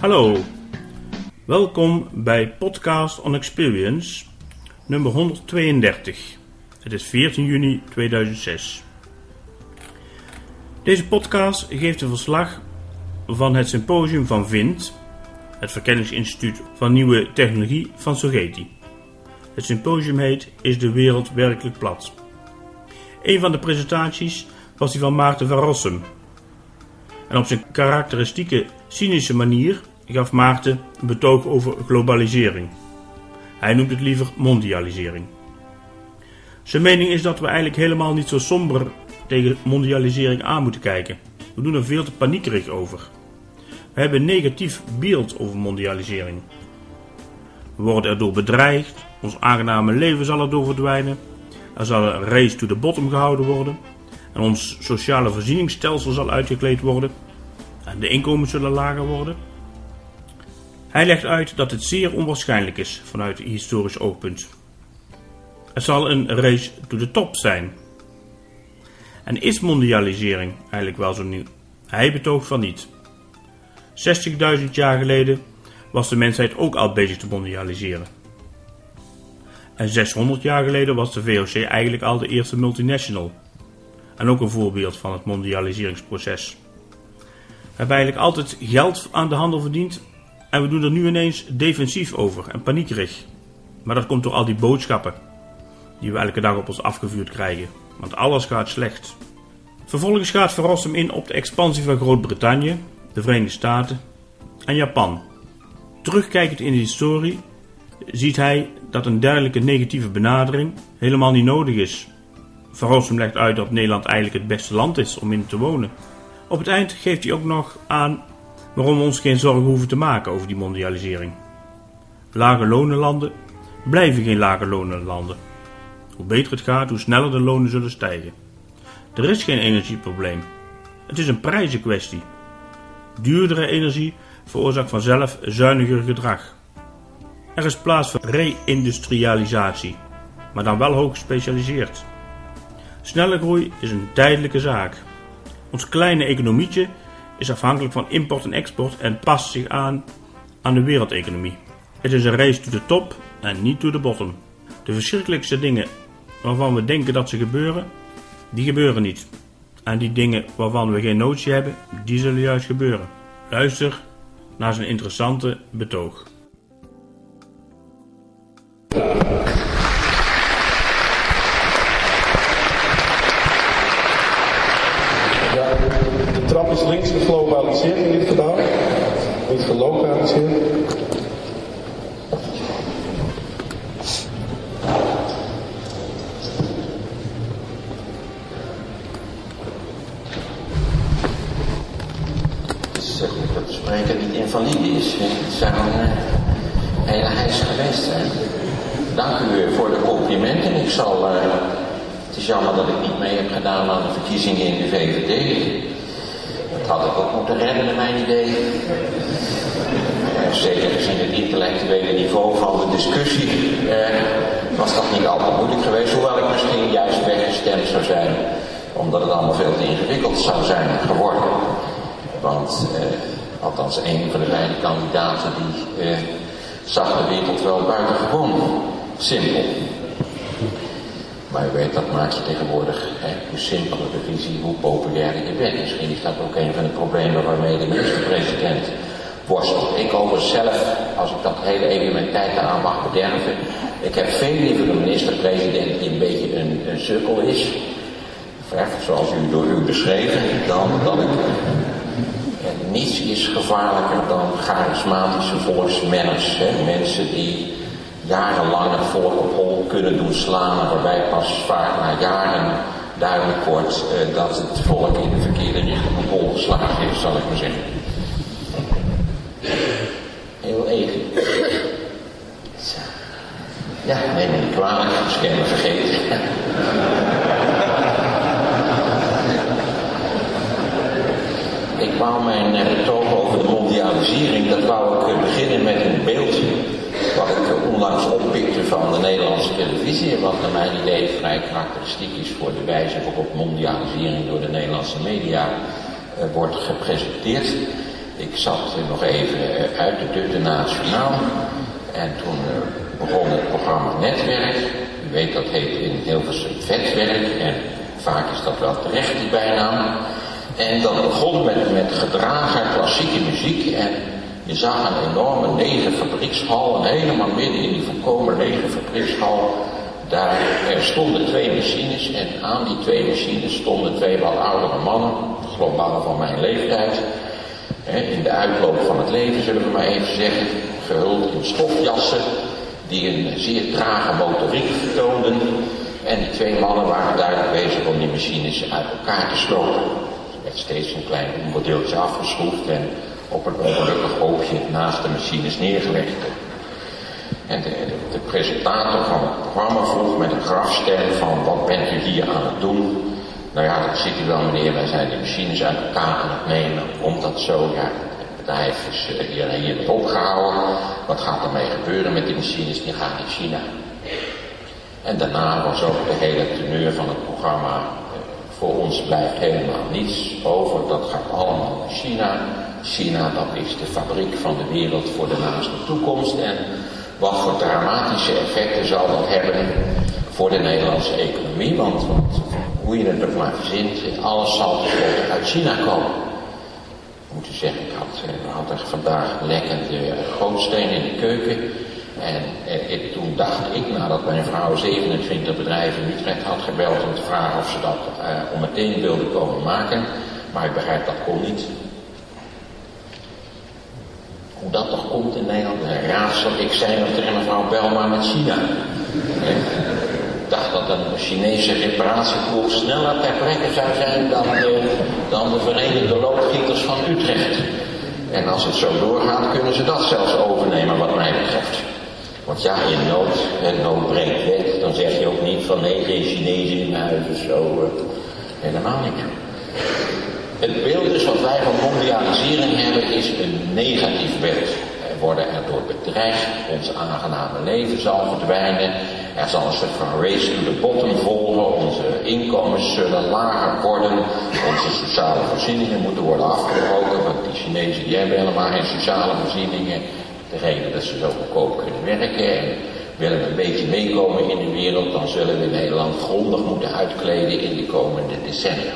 Hallo, welkom bij Podcast on Experience nummer 132. Het is 14 juni 2006. Deze podcast geeft een verslag van het symposium van VINT, het Verkenningsinstituut van Nieuwe Technologie van Sogeti. Het symposium heet Is de wereld werkelijk plat? Een van de presentaties was die van Maarten van Rossum. En op zijn karakteristieke cynische manier gaf Maarten een betoog over globalisering. Hij noemt het liever mondialisering. Zijn mening is dat we eigenlijk helemaal niet zo somber tegen mondialisering aan moeten kijken. We doen er veel te paniekerig over. We hebben een negatief beeld over mondialisering. We worden erdoor bedreigd, ons aangename leven zal erdoor verdwijnen, er zal een race to the bottom gehouden worden en ons sociale voorzieningsstelsel zal uitgekleed worden en de inkomens zullen lager worden. Hij legt uit dat het zeer onwaarschijnlijk is vanuit het historisch oogpunt. Het zal een race to the top zijn. En is mondialisering eigenlijk wel zo nieuw? Hij betoogt van niet. 60.000 jaar geleden was de mensheid ook al bezig te mondialiseren. En 600 jaar geleden was de VOC eigenlijk al de eerste multinational. En ook een voorbeeld van het mondialiseringsproces. We hebben eigenlijk altijd geld aan de handel verdiend en we doen er nu ineens defensief over en paniekerig. Maar dat komt door al die boodschappen die we elke dag op ons afgevuurd krijgen. Want alles gaat slecht. Vervolgens gaat Van Rossum in op de expansie van Groot-Brittannië, de Verenigde Staten en Japan. Terugkijkend in de historie ziet hij dat een dergelijke negatieve benadering helemaal niet nodig is. Van Rossum legt uit dat Nederland eigenlijk het beste land is om in te wonen. Op het eind geeft hij ook nog aan waarom we ons geen zorgen hoeven te maken over die mondialisering. Lage lonenlanden blijven geen lage lonenlanden. Hoe beter het gaat, hoe sneller de lonen zullen stijgen. Er is geen energieprobleem. Het is een prijzenkwestie. Duurdere energie veroorzaakt vanzelf zuiniger gedrag. Er is plaats voor re-industrialisatie, maar dan wel hoog gespecialiseerd. Snelle groei is een tijdelijke zaak. Ons kleine economietje is afhankelijk van import en export en past zich aan de wereldeconomie. Het is een race to the top en niet to the bottom. De verschrikkelijkste dingen waarvan we denken dat ze gebeuren, die gebeuren niet. En die dingen waarvan we geen notie hebben, die zullen juist gebeuren. Luister naar zijn interessante betoog. Ja, de trap is links geglobaliseerd in dit geval. Niet gelokaliseerd. Dat de spreker niet invalide is. Het zou een hele heis geweest zijn. Dank u voor de complimenten. Het is jammer dat ik niet mee heb gedaan aan de verkiezingen in de VVD. Dat had ik ook moeten redden naar mijn idee. Zeker gezien het intellectuele niveau van de discussie was dat niet altijd moeilijk geweest. Hoewel ik misschien juist weggestemd zou zijn. Omdat het allemaal veel te ingewikkeld zou zijn geworden. Want althans een van de beide kandidaten die zag de wereld wel buitengewoon simpel. Maar u weet, dat maakt je tegenwoordig, hoe simpeler de visie, hoe populairder je bent. Misschien is dat ook een van de problemen waarmee de minister-president worstelt. Ik overigens zelf, als ik dat hele even mijn tijd aan mag bederven, ik heb veel liever een minister-president die een beetje een sukkel is, zoals u door u beschreven, dan dat ik... Niets is gevaarlijker dan charismatische volksmanners. Mensen die jarenlang het volk op hol kunnen doen slaan, waarbij pas vaak na jaren duidelijk wordt dat het volk in de verkeerde richting op hol geslagen heeft, zal ik maar zeggen. Heel even. Ja, neem me niet kwalijk, ik heb me vergeten. Ik wou mijn betoog over de mondialisering, dat wou ik beginnen met een beeldje wat ik onlangs oppikte van de Nederlandse televisie, wat naar mijn idee vrij karakteristiek is voor de wijze waarop mondialisering door de Nederlandse media wordt gepresenteerd. Ik zat nog even uit de deur nationaal en toen begon het programma Netwerk. U weet, dat heet in Hilversum Vetwerk en vaak is dat wel terecht, die bijnaam. En dat begon met gedragen klassieke muziek en je zag een enorme lege fabriekshal en helemaal midden in die volkomen lege fabriekshal, daar stonden 2 machines en aan die 2 machines stonden 2 wat oudere mannen, globaal van mijn leeftijd, in de uitloop van het leven zullen we maar even zeggen, gehuld in stofjassen, die een zeer trage motoriek vertoonden. En die 2 mannen waren duidelijk bezig om die machines uit elkaar te slopen. Er werd steeds een klein onderdeeltje afgeschroefd en op een ongelukkig hoopje naast de machines neergelegd. En de presentator van het programma vroeg met een grafstem van, wat bent u hier aan het doen? Nou ja, dat ziet u wel meneer, wij zijn de machines uit elkaar aan het nemen. Komt dat zo? Ja, het bedrijf is hier met opgehouden. Wat gaat ermee gebeuren met die machines? Die gaan naar China. En daarna was ook de hele teneur van het programma, voor ons blijft helemaal niets over, dat gaat allemaal naar China. China, dat is de fabriek van de wereld voor de naaste toekomst. En wat voor dramatische effecten zal dat hebben voor de Nederlandse economie? Want hoe je het ook maar verzint, alles zal tenslotte uit China komen. Ik moet u zeggen, we hadden vandaag lekkende gootsteen in de keuken. En toen dacht ik, nadat mijn vrouw 27 bedrijven in Utrecht had gebeld om te vragen of ze dat om meteen wilde komen maken. Maar ik begrijp, dat kon niet. Hoe dat toch komt in Nederland, een raadsel. Ik zei nog tegen mevrouw Belma met China. Ik dacht dat een Chinese reparatiepool sneller ter plekke zou zijn dan de Verenigde Loodgieters van Utrecht. En als het zo doorgaat, kunnen ze dat zelfs overnemen wat mij betreft. Want ja, in nood breekt wet, dan zeg je ook niet van nee, geen Chinezen in huis, zo helemaal niet. Het beeld dus wat wij van mondialisering hebben is een negatief beeld. We worden erdoor bedreigd, ons aangename leven zal verdwijnen, er zal een soort van race to the bottom volgen, onze inkomens zullen lager worden, onze sociale voorzieningen moeten worden afgebroken, want die Chinezen die hebben helemaal geen sociale voorzieningen. De reden dat ze zo goedkoop kunnen werken en willen we een beetje meekomen in de wereld, dan zullen we Nederland grondig moeten uitkleden in de komende decennia.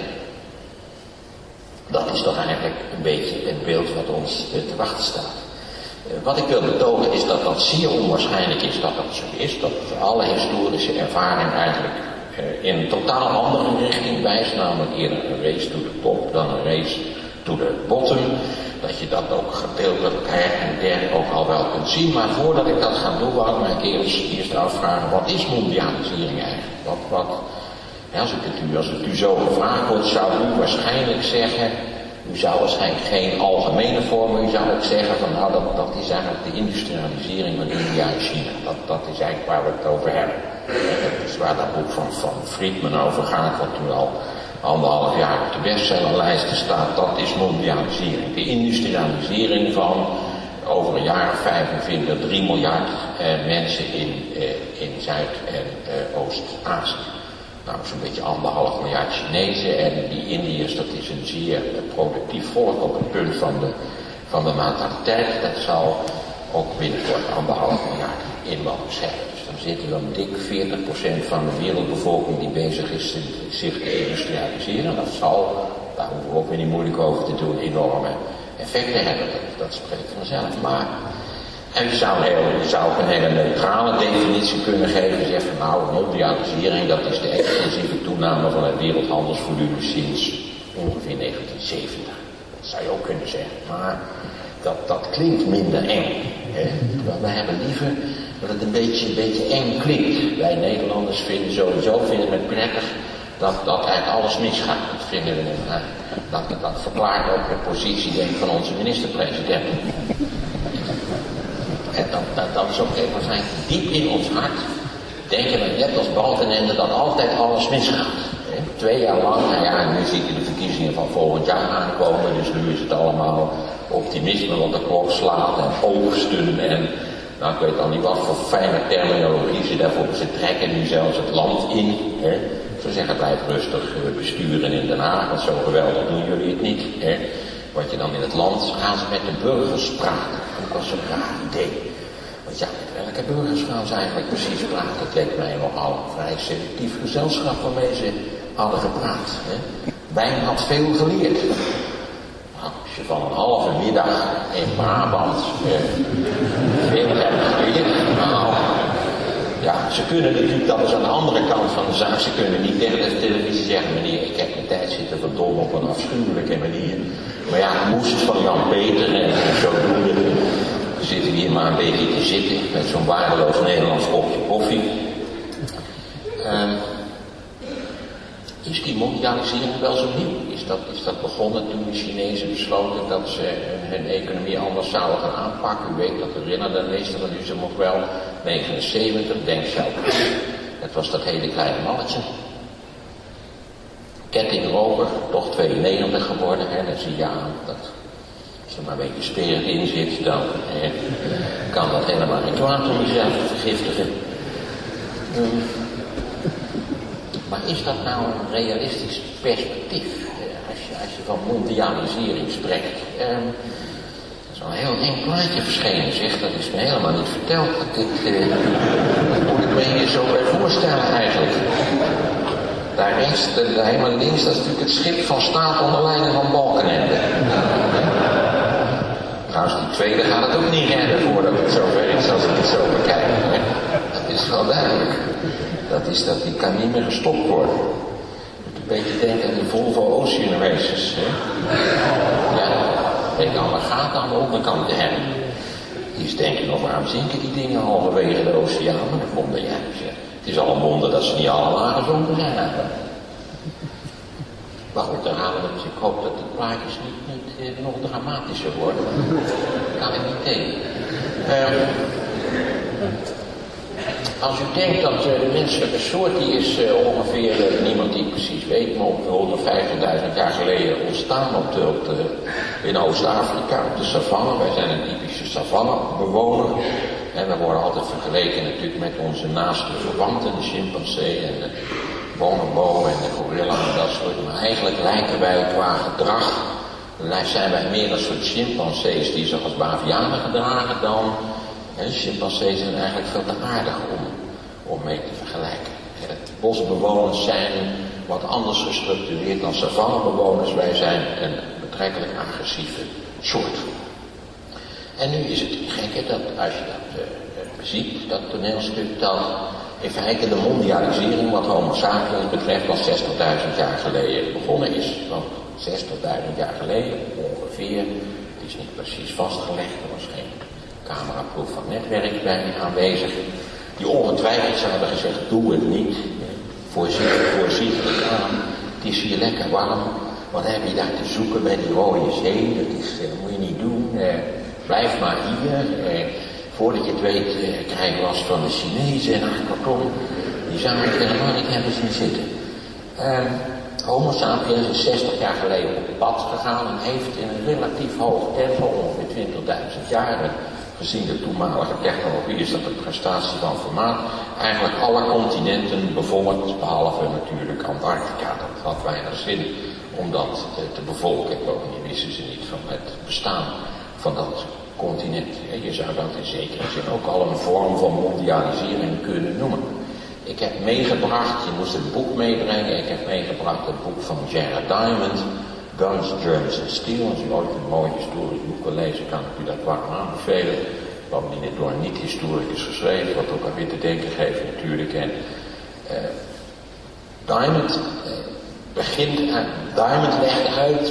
Dat is toch eigenlijk een beetje het beeld wat ons te wachten staat. Wat ik wil betogen is dat dat zeer onwaarschijnlijk is dat dat zo is, dat alle historische ervaring eigenlijk in een totaal andere richting wijst, namelijk eerder een race to the top dan een race to the bottom. Dat je dat ook gedeeltelijk her en der ook al wel kunt zien. Maar voordat ik dat ga doen, wou ik me een keer eerst afvragen, wat is mondialisering eigenlijk? Als het u zo gevraagd wordt, zou u waarschijnlijk zeggen, u zou waarschijnlijk geen algemene vorm, u zou ook zeggen van nou dat is eigenlijk de industrialisering van India en China. Dat is eigenlijk waar we het over hebben. Dat is waar dat boek van Friedman over gaat, wat nu al 1,5 jaar op de bestsellerlijsten staat, dat is mondialisering. De industrialisering van over een jaar of 25, 3 miljard mensen in Zuid- en Oost-Azië. Nou, zo'n beetje 1,5 miljard Chinezen en die Indiërs, dat is een zeer productief volk op het punt van de nataliteit. Dat zal ook binnenkort 1,5 miljard inwoners hebben. Dus dan zitten we een dik 40% van de wereldbevolking die bezig is zich te industrialiseren. Dat zal, daar hoeven we ook weer niet moeilijk over te doen, enorme effecten hebben. Dat spreekt vanzelf. Maar en je zou ook een hele neutrale definitie kunnen geven. Zeggen van nou, mondialisering, dat is de extensieve toename van het wereldhandelsvolume sinds ongeveer 1970. Dat zou je ook kunnen zeggen. Maar dat klinkt minder eng. Hè? We hebben liever dat het een beetje eng klinkt. Wij Nederlanders vinden het prettig dat eigenlijk alles misgaat. Dat vinden we, dat verklaart ook de positie denk ik, van onze minister-president. En dat is ook even waarschijnlijk diep in ons hart. Denken we net als Balkenende dat altijd alles misgaat. 2 jaar lang, nou ja, nu ziet u de verkiezingen van volgend jaar aankomen, dus nu is het allemaal optimisme, want de klok slaat en oogsten en nou, ik weet al niet wat voor fijne terminologie ze daarvoor. Ze trekken nu zelfs het land in. Hè. Ze zeggen blijf rustig besturen in Den Haag, want zo geweldig doen jullie het niet. Hè. wat je dan in het land gaan ze met de burgers praten. Dat was een raar idee. Want ja, met welke burgers gaan ze eigenlijk precies praten? Dat leek mij nogal een vrij selectief gezelschap waarmee ze hadden gepraat. Hè? Wijn had veel geleerd. Nou, als je van een halve middag in Brabant veel hebt geleerd, nou, ja, ze kunnen natuurlijk, dat is aan de andere kant van de zaak, ze kunnen niet tegen de televisie zeggen, meneer, ik heb mijn tijd zitten verdommen op een afschuwelijke manier. Maar ja, ik moest van Jan Peter en zodoende zitten we hier maar een beetje te zitten met zo'n waardeloos Nederlands kopje koffie. Is die mondialisering wel zo nieuw? Is dat begonnen toen de Chinezen besloten dat ze hun economie anders zouden gaan aanpakken? U weet dat herinnerde de meeste van u ze nog wel. 79, denk zelf. Het was dat hele kleine mannetje. Kettingroper, toch 92 geworden. Hè? Dan zie je aan dat als er maar een beetje spirit in zit, dan kan dat helemaal geen kwaad om jezelf te vergiftigen. Maar is dat nou een realistisch perspectief? Als je van mondialisering spreekt. Er is al een heel eng plaatje verschenen, zeg. Dat is me helemaal niet verteld. Dat moet ik me hier zo bij voorstellen eigenlijk. Daar rechts, helemaal links, dat is natuurlijk het schip van staat onder leiding van Balkenende. Trouwens, die tweede gaat het ook niet redden voordat het zover is als ik het zo bekijk. Dat is wel duidelijk. Dat is dat die kan niet meer gestopt worden. Je moet een beetje denken aan de Volvo Ocean Races. Hè? Ja, denk aan de gaten aan de onderkant te hebben. Die is denk ik nog, waarom zinken die dingen halverwege de oceaan? Maar dan komt er, ja, het is al een wonder dat ze niet allemaal gezonken zijn eigenlijk. Maar goed, dus ik hoop dat de plaatjes niet nog dramatischer worden. Dat kan ik niet tegen. Als u denkt dat de menselijke soort, die is ongeveer, niemand die precies weet, maar op 150.000 jaar geleden ontstaan in Oost-Afrika, op de savanne. Wij zijn een typische savannebewoner. En we worden altijd vergeleken natuurlijk met onze naaste verwanten, de chimpansee en de bonobo en de gorilla en dat soort. Maar eigenlijk lijken wij qua gedrag, zijn wij meer een soort chimpansees die zich als bavianen gedragen dan. Chimpansees zijn eigenlijk veel te aardig om mee te vergelijken. Bosbewoners zijn wat anders gestructureerd dan savannebewoners. Wij zijn een betrekkelijk agressieve soort. En nu is het gekke dat als je dat ziet, dat toneelstuk, dat in feite de mondialisering wat Homo sapiens betreft al 60.000 jaar geleden begonnen is. Want 60.000 jaar geleden ongeveer, het is niet precies vastgelegd, er was geen cameraproef van netwerk bij aanwezig, die ongetwijfeld zouden gezegd, doe het niet, voorzichtig aan, het is hier lekker warm, wat heb je daar te zoeken bij die rode zee, dat moet je niet doen, blijf maar hier, voordat je het weet krijg je last van de Chinezen en kortom, die zouden het helemaal niet hebben zien zitten. Homo sapiens is 60 jaar geleden op het pad gegaan en heeft in een relatief hoog tempo, ongeveer 20.000 jaar, gezien de toenmalige technologie is dat een prestatie van formaat, eigenlijk alle continenten bevolkt, behalve natuurlijk Antarctica. Dat had weinig zin om dat te bevolken. Bovendien wisten ze niet van het bestaan van dat continent. Je zou dat in zekere zin ook al een vorm van mondialisering kunnen noemen. Ik heb meegebracht, je moest het boek meebrengen, ik heb meegebracht het boek van Jared Diamond, Guns, Germs and Steel. Als u ooit een mooi historisch boek wil lezen, kan ik u dat warm aanbevelen. Bovendien is door een niet-historicus geschreven, wat ook aan weer te denken geeft natuurlijk. En Diamond Diamond legt uit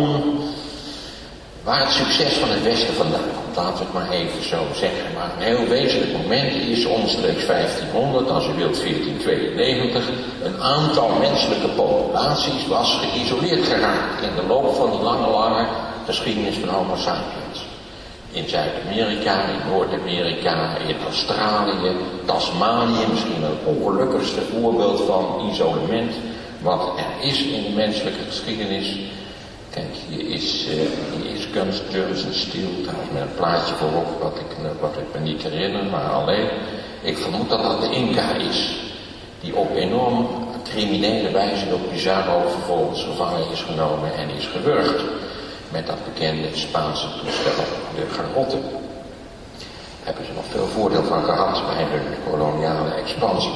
waar het succes van het Westen vandaan komt. Laten we het maar even zo zeggen. Maar een heel wezenlijk moment is omstreeks 1500, als u wilt 1492, een aantal menselijke populaties was geïsoleerd geraakt in de loop van die lange geschiedenis van Homo sapiens. In Zuid-Amerika, in Noord-Amerika, in Australië, Tasmanië, misschien wel het ongelukkigste voorbeeld van isolement wat er is in de menselijke geschiedenis. Kijk, hier is Guns, Germs and Steel, trouwens met een plaatje voorop wat ik me niet herinner, maar alleen, ik vermoed dat dat de Inca is, die op enorm criminele wijze door Pizarro vervolgens gevangen is genomen en is gewurgd. met dat bekende Spaanse toestel, de Garrotte. Hebben ze nog veel voordeel van gehad bij hun koloniale expansie.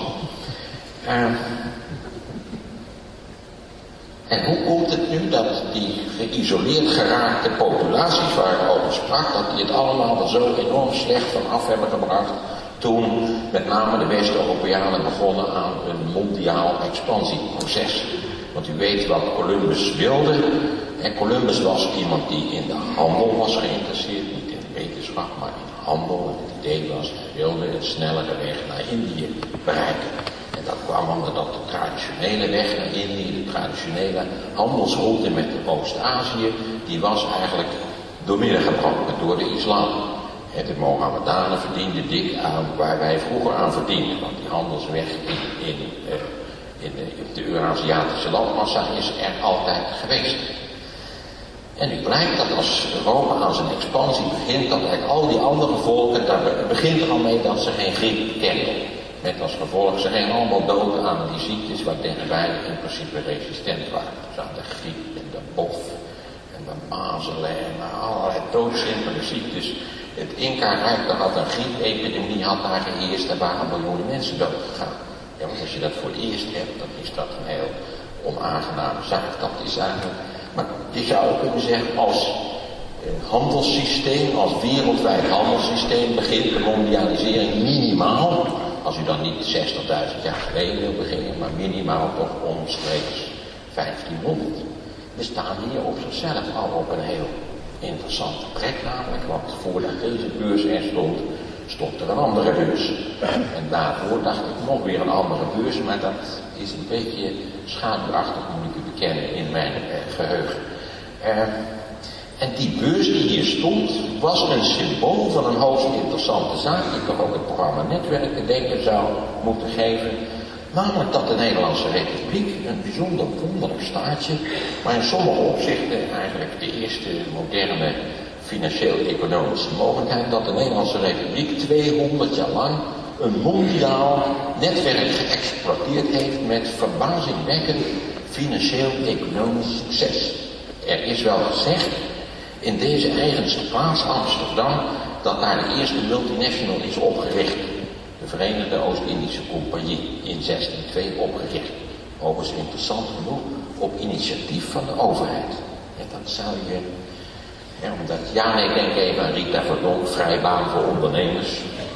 En hoe komt het nu dat die geïsoleerd geraakte populaties waar ik over sprak, dat die het allemaal er zo enorm slecht van af hebben gebracht toen met name de West-Europeanen begonnen aan een mondiaal expansieproces? Want u weet wat Columbus wilde. En Columbus was iemand die in de handel was geïnteresseerd, niet in wetenschap, maar in handel. En het idee was, hij wilde een snellere weg naar Indië bereiken. En dat kwam omdat de traditionele weg naar Indië, de traditionele handelsroute met Oost-Azië, die was eigenlijk doormidden gebroken door de islam. De Mohammedanen verdienden dik aan waar wij vroeger aan verdienden, want die handelsweg in de Euraziatische landmassa is er altijd geweest. En nu blijkt dat als Europa aan zijn expansie begint, dat eigenlijk al die andere volken, daar begint er al mee dat ze geen griep kennen. Met als gevolg, ze gingen allemaal dood aan die ziektes waartegen wij in principe resistent waren. Dus aan de griep en de bof en de mazelen en allerlei doodsimpele ziektes. Het Inca-rijk, daar had een griepepidemie, had daar geheerst, daar waren miljoenen mensen dood gegaan. Ja, want als je dat voor het eerst hebt, dan is dat een heel onaangename zaak. Dat is eigenlijk, maar je zou ook kunnen zeggen, als handelssysteem, als wereldwijd handelssysteem begint de mondialisering minimaal. Als u dan niet 60.000 jaar geleden wil beginnen, maar minimaal toch omstreeks 1500. We staan hier op zichzelf al op een heel interessante plek namelijk, want voordat deze beurs er stond er een andere beurs. En daarvoor dacht ik nog weer een andere beurs, maar dat is een beetje schaduwachtig, moet ik u bekennen, in mijn geheugen. En die beurs die hier stond, was een symbool van een hoogst interessante zaak, die toch ook het programma Netwerk te denken zou moeten geven. Namelijk dat de Nederlandse Republiek, een bijzonder wonderlijk staatje, maar in sommige opzichten eigenlijk de eerste moderne financieel-economische mogelijkheid, dat de Nederlandse Republiek 200 jaar lang een mondiaal netwerk geëxploiteerd heeft met verbazingwekkend financieel-economisch succes. Er is wel gezegd in deze eigenste plaats Amsterdam dat daar de eerste multinational is opgericht. De Verenigde Oost-Indische Compagnie in 1602 opgericht. Overigens interessant genoeg op initiatief van de overheid. En dat zou je, omdat, ik denk even aan Rita Verdonk, vrijbaan voor ondernemers.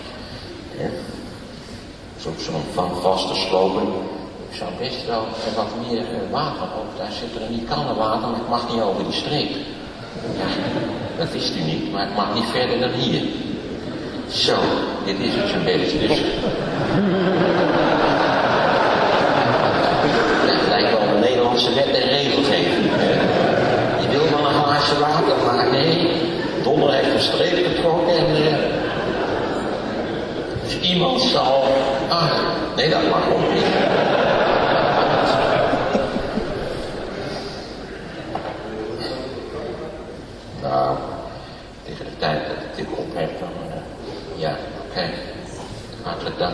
Zo'n van vaste slopen. Ik zou best wel wat meer water op. Daar zit er in die kannen water, maar ik mag niet over die streep. Ja, dat wist u niet, maar ik mag niet verder dan hier. Zo, dit is het zo'n beetje. Dus. Het lijkt wel een Nederlandse wet en regelgeving. Je wil wel een glaasje water, maar nee. Donner heeft een streep getrokken en dus iemand zal. Nee, dat mag ook niet. Nou, tegen de tijd dat ik dit op heb, dan. Ja, oké. Hartelijk dank.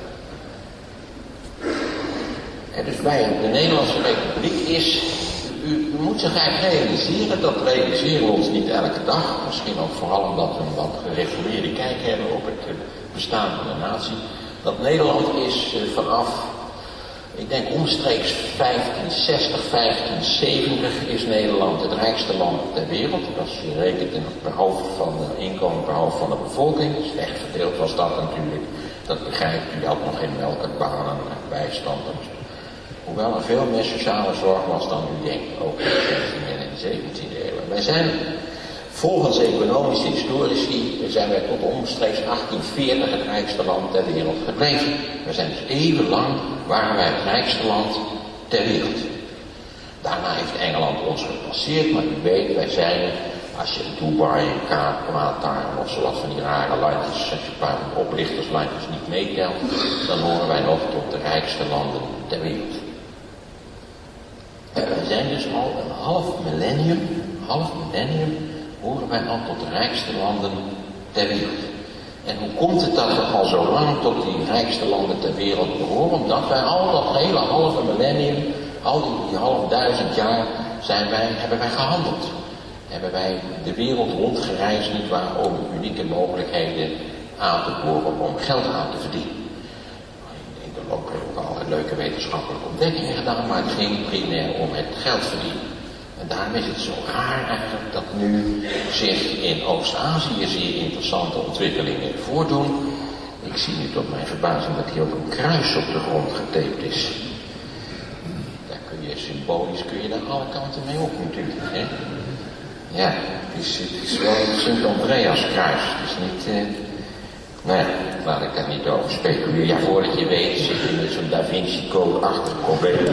Dus bij de Nederlandse Republiek is, u moet zich eigenlijk realiseren, dat realiseren we ons niet elke dag, misschien ook vooral omdat we een wat gereformeerde kijk hebben op het bestaan van de natie, dat Nederland is vanaf, ik denk omstreeks 1560, 1570 is Nederland het rijkste land ter wereld. Als je rekent per hoofd van de inkomen, per hoofd van de bevolking. Slecht verdeeld was dat natuurlijk. Dat begrijpt u, had nog geen melkertbanen, bijstand en zo. Hoewel er veel meer sociale zorg was dan u denkt, ook in de 16e en in de 17e eeuw. Wij zijn, volgens economische historici, zijn wij tot omstreeks 1840 het rijkste land ter wereld gebleven. We zijn dus even lang, waren wij het rijkste land ter wereld. Daarna heeft Engeland ons gepasseerd, maar u weet, wij zijn, als je Dubai en Qatar of zo wat van die rare landjes, als je een paar oplichterslandjes niet meetelt, dan horen wij nog tot de rijkste landen ter wereld. Wij zijn dus al een half millennium, horen wij al tot de rijkste landen ter wereld. En hoe komt het dat we al zo lang tot die rijkste landen ter wereld behoren? Omdat wij al dat hele halve millennium, al die 500 jaar, hebben wij gehandeld. hebben wij de wereld rondgereisd, nietwaar, om unieke mogelijkheden aan te boren om geld aan te verdienen. In de loop hebben we ook allerlei leuke wetenschappelijke ontdekkingen gedaan, maar het ging primair om het geld verdienen. En daarom is het zo raar eigenlijk dat nu zich in Oost-Azië zeer interessante ontwikkelingen voordoen. Ik zie nu tot mijn verbazing dat hier ook een kruis op de grond getaped is. Daar kun je symbolisch daar alle kanten mee op natuurlijk. Hè? Ja, het is wel een Sint-Andreas kruis. Het is niet... nou ja, laat ik daar niet over speculeren. Ja, voordat je weet zit je met zo'n Da Vinci Code-achtig probleem.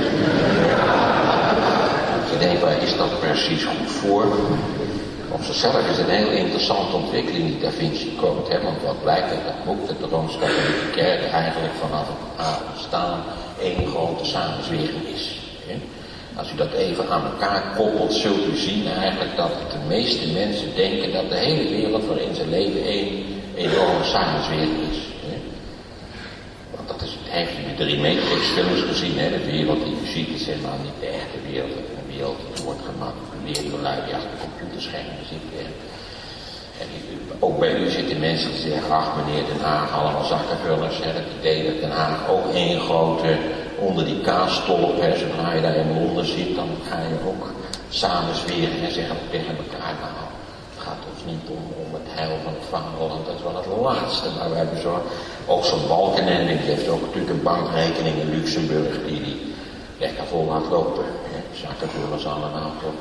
Je denkt, waar is dat precies goed voor? Op zichzelf is het een heel interessante ontwikkeling, die Da Vinci Code. Hè? Want wat blijkt, dat boek, dat de Rooms-Katholieke Kerk eigenlijk vanaf het ontstaan één grote samenzwering is. Hè? Als u dat even aan elkaar koppelt, zult u zien eigenlijk dat de meeste mensen denken dat de hele wereld waarin ze leven één enorme samenzwering is. Hè? Want dat is, heeft u de 3 Matrix films gezien, hè? De wereld die u ziet is helemaal niet de echte wereld. Een wereld die wordt gemanipuleerd door lui die achter computerschermen zitten. En ook bij u zitten mensen die zeggen, ach meneer Den Haag, allemaal zakkenvullers. Hè? Het idee dat Den Haag ook één grote onder die kaasstolp, hè, zodra je daar in Londen zit, dan ga je ook samenzweren en zeggen tegen elkaar, nou, het gaat ons niet om het heil van het vaderland, dat is wel het laatste waar wij bezorgen. Ook zo'n Balkenende, die heeft ook natuurlijk een bankrekening in Luxemburg, die lekker vol laat lopen. Hè. Zakkenvullers allemaal toch.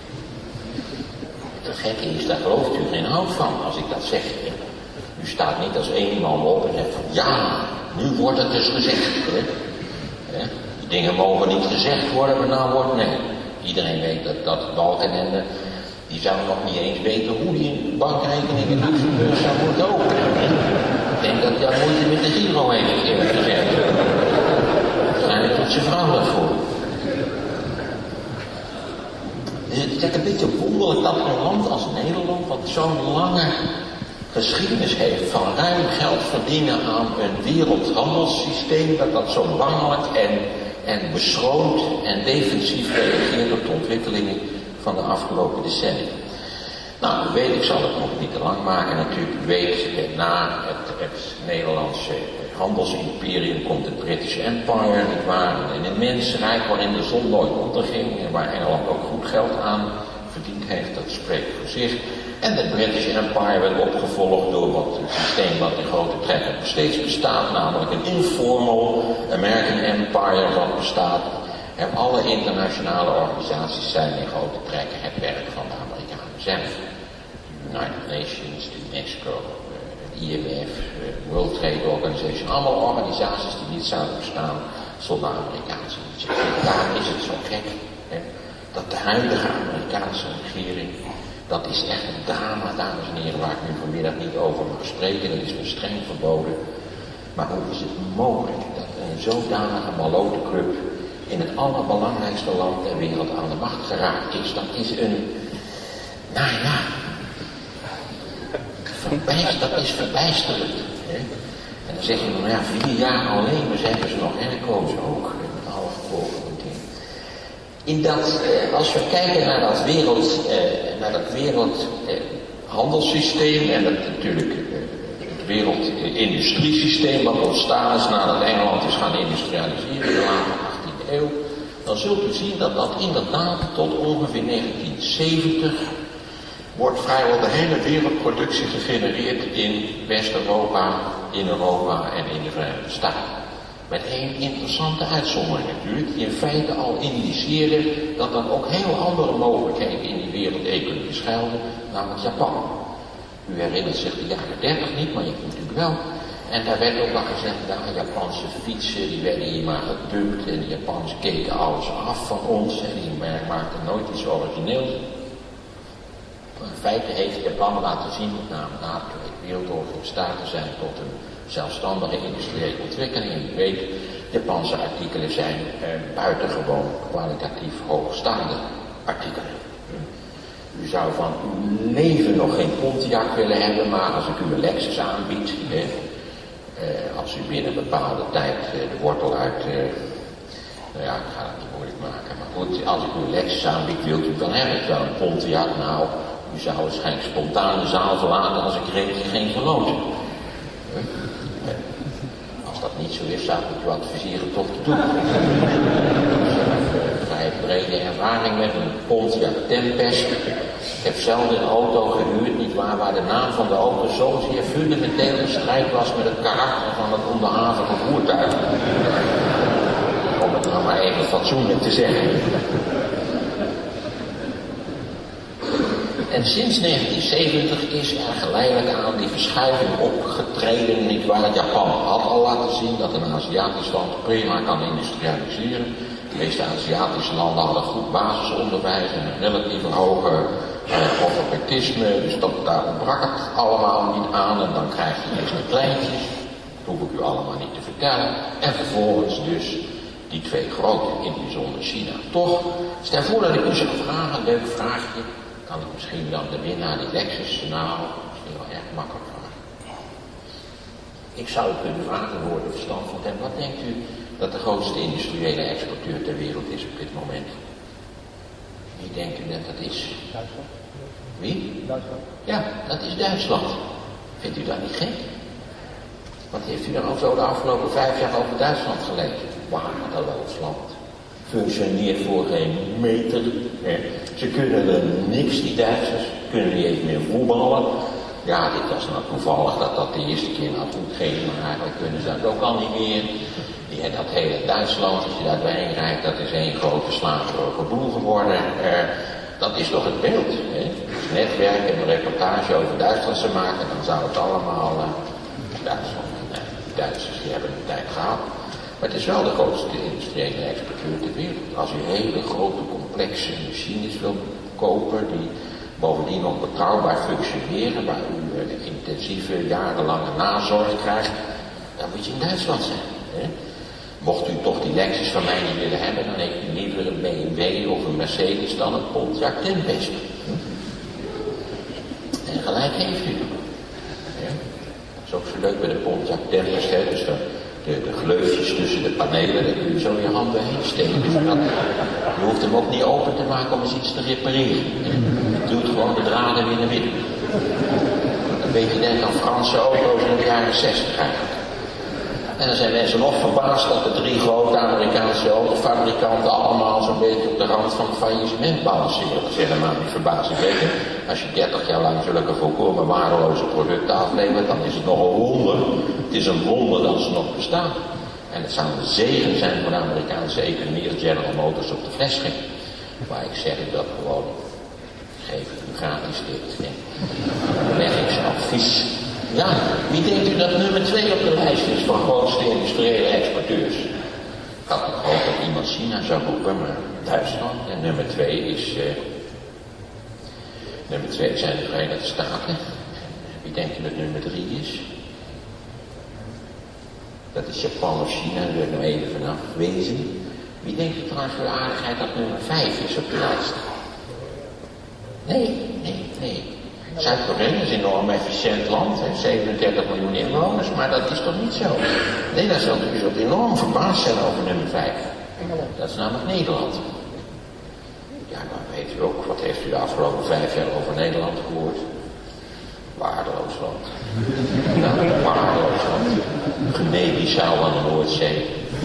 Het gekke is, daar gelooft u geen hout van als ik dat zeg. Hè. U staat niet als één man op en zegt van, ja, nu wordt het dus gezegd. Hè. Die dingen mogen niet gezegd worden, maar nou wordt nee. Iedereen weet dat Balkenende, die zou nog niet eens weten hoe die een bankrekening in Luxemburg zou moeten openen. Ik denk dat hij moeite met de Giro heeft, eerlijk gezegd. Waarschijnlijk doet zijn vrouw dat voor. Het is een beetje wonderlijk dat een land als Nederland, wat zo'n lange geschiedenis heeft van ruim geld verdienen aan een wereldhandelssysteem, dat zo mannelijk en beschroomd en defensief reageert op de ontwikkelingen van de afgelopen decennia. Nou, u weet, ik zal het nog niet te lang maken natuurlijk, u weet, na het Nederlandse handelsimperium komt het British Empire, nietwaar, een immens rijk waarin de zon nooit onderging en waar Engeland ook goed geld aan verdiend heeft, dat spreekt voor zich. En het British Empire werd opgevolgd door het systeem wat in grote trekken nog steeds bestaat, namelijk een informal American Empire wat bestaat. En alle internationale organisaties zijn in grote trekken het werk van de Amerikanen zelf. De United Nations, de UNESCO, de IMF, de World Trade Organization, allemaal organisaties die niet zouden bestaan zonder Amerikaanse initiatieven. Daarom is het zo gek, hè, dat de huidige Amerikaanse regering, dat is echt een drama, dames en heren, waar ik nu vanmiddag niet over mag spreken, dat is me streng verboden. Maar hoe is het mogelijk dat een zodanige malotenclub in het allerbelangrijkste land ter wereld aan de macht geraakt is? Dat is nou ja, dat is verbijsterend. Hè? En dan zeg je, nou ja, 4 jaar alleen, maar ze hebben ze nog herkozen ook, met half volgende. Als we kijken naar dat wereldhandelssysteem en natuurlijk het wereldindustriesysteem wat ontstaan is nadat Engeland is gaan industrialiseren in de late 18e eeuw, dan zult u zien dat inderdaad tot ongeveer 1970 wordt vrijwel de hele wereldproductie gegenereerd in West-Europa, in Europa en in de Verenigde Staten. Met één interessante uitzondering natuurlijk, die in feite al indiceerde dat er ook heel andere mogelijkheden in die wereldeconomie schuilden, namelijk Japan. U herinnert zich de jaren 30 niet, maar je kunt natuurlijk wel. En daar werd ook al gezegd, ja, Japanse fietsen, die werden hier maar gedumpt en de Japanners keken alles af van ons en die maakten nooit iets origineels. Maar in feite heeft Japan laten zien, met name na de Tweede Wereldoorlog, in staat te zijn tot een zelfstandige industriële ontwikkeling. En u weet, Japanse artikelen zijn buitengewoon kwalitatief hoogstaande artikelen. U zou van uw leven nog geen Pontiac willen hebben, maar als ik u een Lexus aanbied, als u binnen een bepaalde tijd de wortel uit, nou ja, ik ga het niet moeilijk maken, maar goed, als ik u een Lexus aanbied, wilt u dan hebben, terwijl een Pontiac, nou, U zou waarschijnlijk spontaan de zaal verlaten als ik reed geen verloten. Als dat niet zo is, zou ik u adviseren toch te doen. Ik heb vrij brede ervaring met een Pontiac Tempest. Ik heb zelden een auto gehuurd, nietwaar, waar de naam van de auto zo zeer fundamenteel in strijd was met het karakter van het onderhavige voertuig. Om het nou maar even fatsoenlijk te zeggen. En sinds 1970 is er geleidelijk aan die verschuiving opgetreden, nietwaar. Japan had al laten zien dat een Aziatisch land prima kan industrialiseren. De meeste Aziatische landen hadden goed basisonderwijs en een relatief hoge alfabetisme, dus daar ontbrak het allemaal niet aan. En dan krijg je eerst de kleintjes, dat hoef ik u allemaal niet te vertellen. En vervolgens dus die twee grote, in het bijzonder China. Toch, stel voor dat ik u zou vragen, een leuk vraagje, kan ik misschien dan de winnaar die Lexus, nou, misschien wel erg makkelijk vragen. Ik zou u kunnen vragen, voor de verstand van hem, wat denkt u dat de grootste industriële exporteur ter wereld is op dit moment? Wie denkt u dat dat is? Duitsland. Wie? Duitsland. Ja, dat is Duitsland. Vindt u dat niet gek? Wat heeft u dan al zo de afgelopen 5 jaar over Duitsland gelezen? Waardeloos land. Functioneert voor geen meter. Ze kunnen er niks, die Duitsers. Kunnen niet eens meer voetballen. Ja, dit was nou toevallig dat de eerste keer nou goed ging, maar eigenlijk kunnen ze dat ook al niet meer. Ja, dat hele Duitsland, als je daar doorheen rijdt, dat is één grote slaperige boel geworden. Dat is toch het beeld. Hè? Als netwerk en een reportage over Duitsland zou maken, dan zou het allemaal Duitsland. De Duitsers die hebben een tijd gehad. Maar het is wel de grootste industriële exporteur ter wereld. Als u hele grote, complexe machines wil kopen, die bovendien nog betrouwbaar functioneren, waar u intensieve, jarenlange nazorg krijgt, dan moet je in Duitsland zijn. Hè? Mocht u toch die Lexus van mij niet willen hebben, dan heeft u liever een BMW of een Mercedes dan een Pontiac Tempest. En gelijk heeft u. Ja? Dat is ook zo leuk bij de Pontiac Tempest, hè? Dus de gleufjes tussen de panelen, daar kun je zo je handen heen steken. Dus je hoeft hem ook niet open te maken om eens iets te repareren. Je doet gewoon de draden weer naar binnen. Een beetje denk aan Franse auto's in de jaren 60 eigenlijk. En dan zijn mensen nog verbaasd dat de 3 grote Amerikaanse autofabrikanten allemaal zo'n beetje op de rand van het faillissement balanceren. Dat is helemaal niet verbazingwekkend. Als je 30 jaar lang zulke volkomen waardeloze producten aflevert, dan is het nog een wonder. Het is een wonder dat ze nog bestaan. En het zou een zegen zijn voor de Amerikaanse economie als General Motors op de fles ging. Maar ik zeg u dat gewoon, geef het u gratis dit. Dan leg ik ze advies. Ja, wie denkt u dat nummer 2 op de lijst is van grootste industriële exporteurs? Ik had nog gehoopt dat iemand China zou roepen, maar Duitsland. En nummer 2 is... nummer 2 zijn de Verenigde Staten. Wie denkt u dat nummer 3 is? Dat is Japan of China, daar wil ik nog even vanaf wezen. Wie denkt u trouwens voor de aardigheid dat nummer 5 is op de lijst? Nee. Zuid-Korea is een enorm efficiënt land, 37 miljoen inwoners, maar dat is toch niet zo? Nee, daar zult u enorm verbaasd zijn over nummer 5. Dat is namelijk Nederland. Ja, maar weet u ook, wat heeft u de afgelopen 5 jaar over Nederland gehoord? Waardeloos land. Nou, waardeloos land. Guinea-Bissau aan de Noordzee.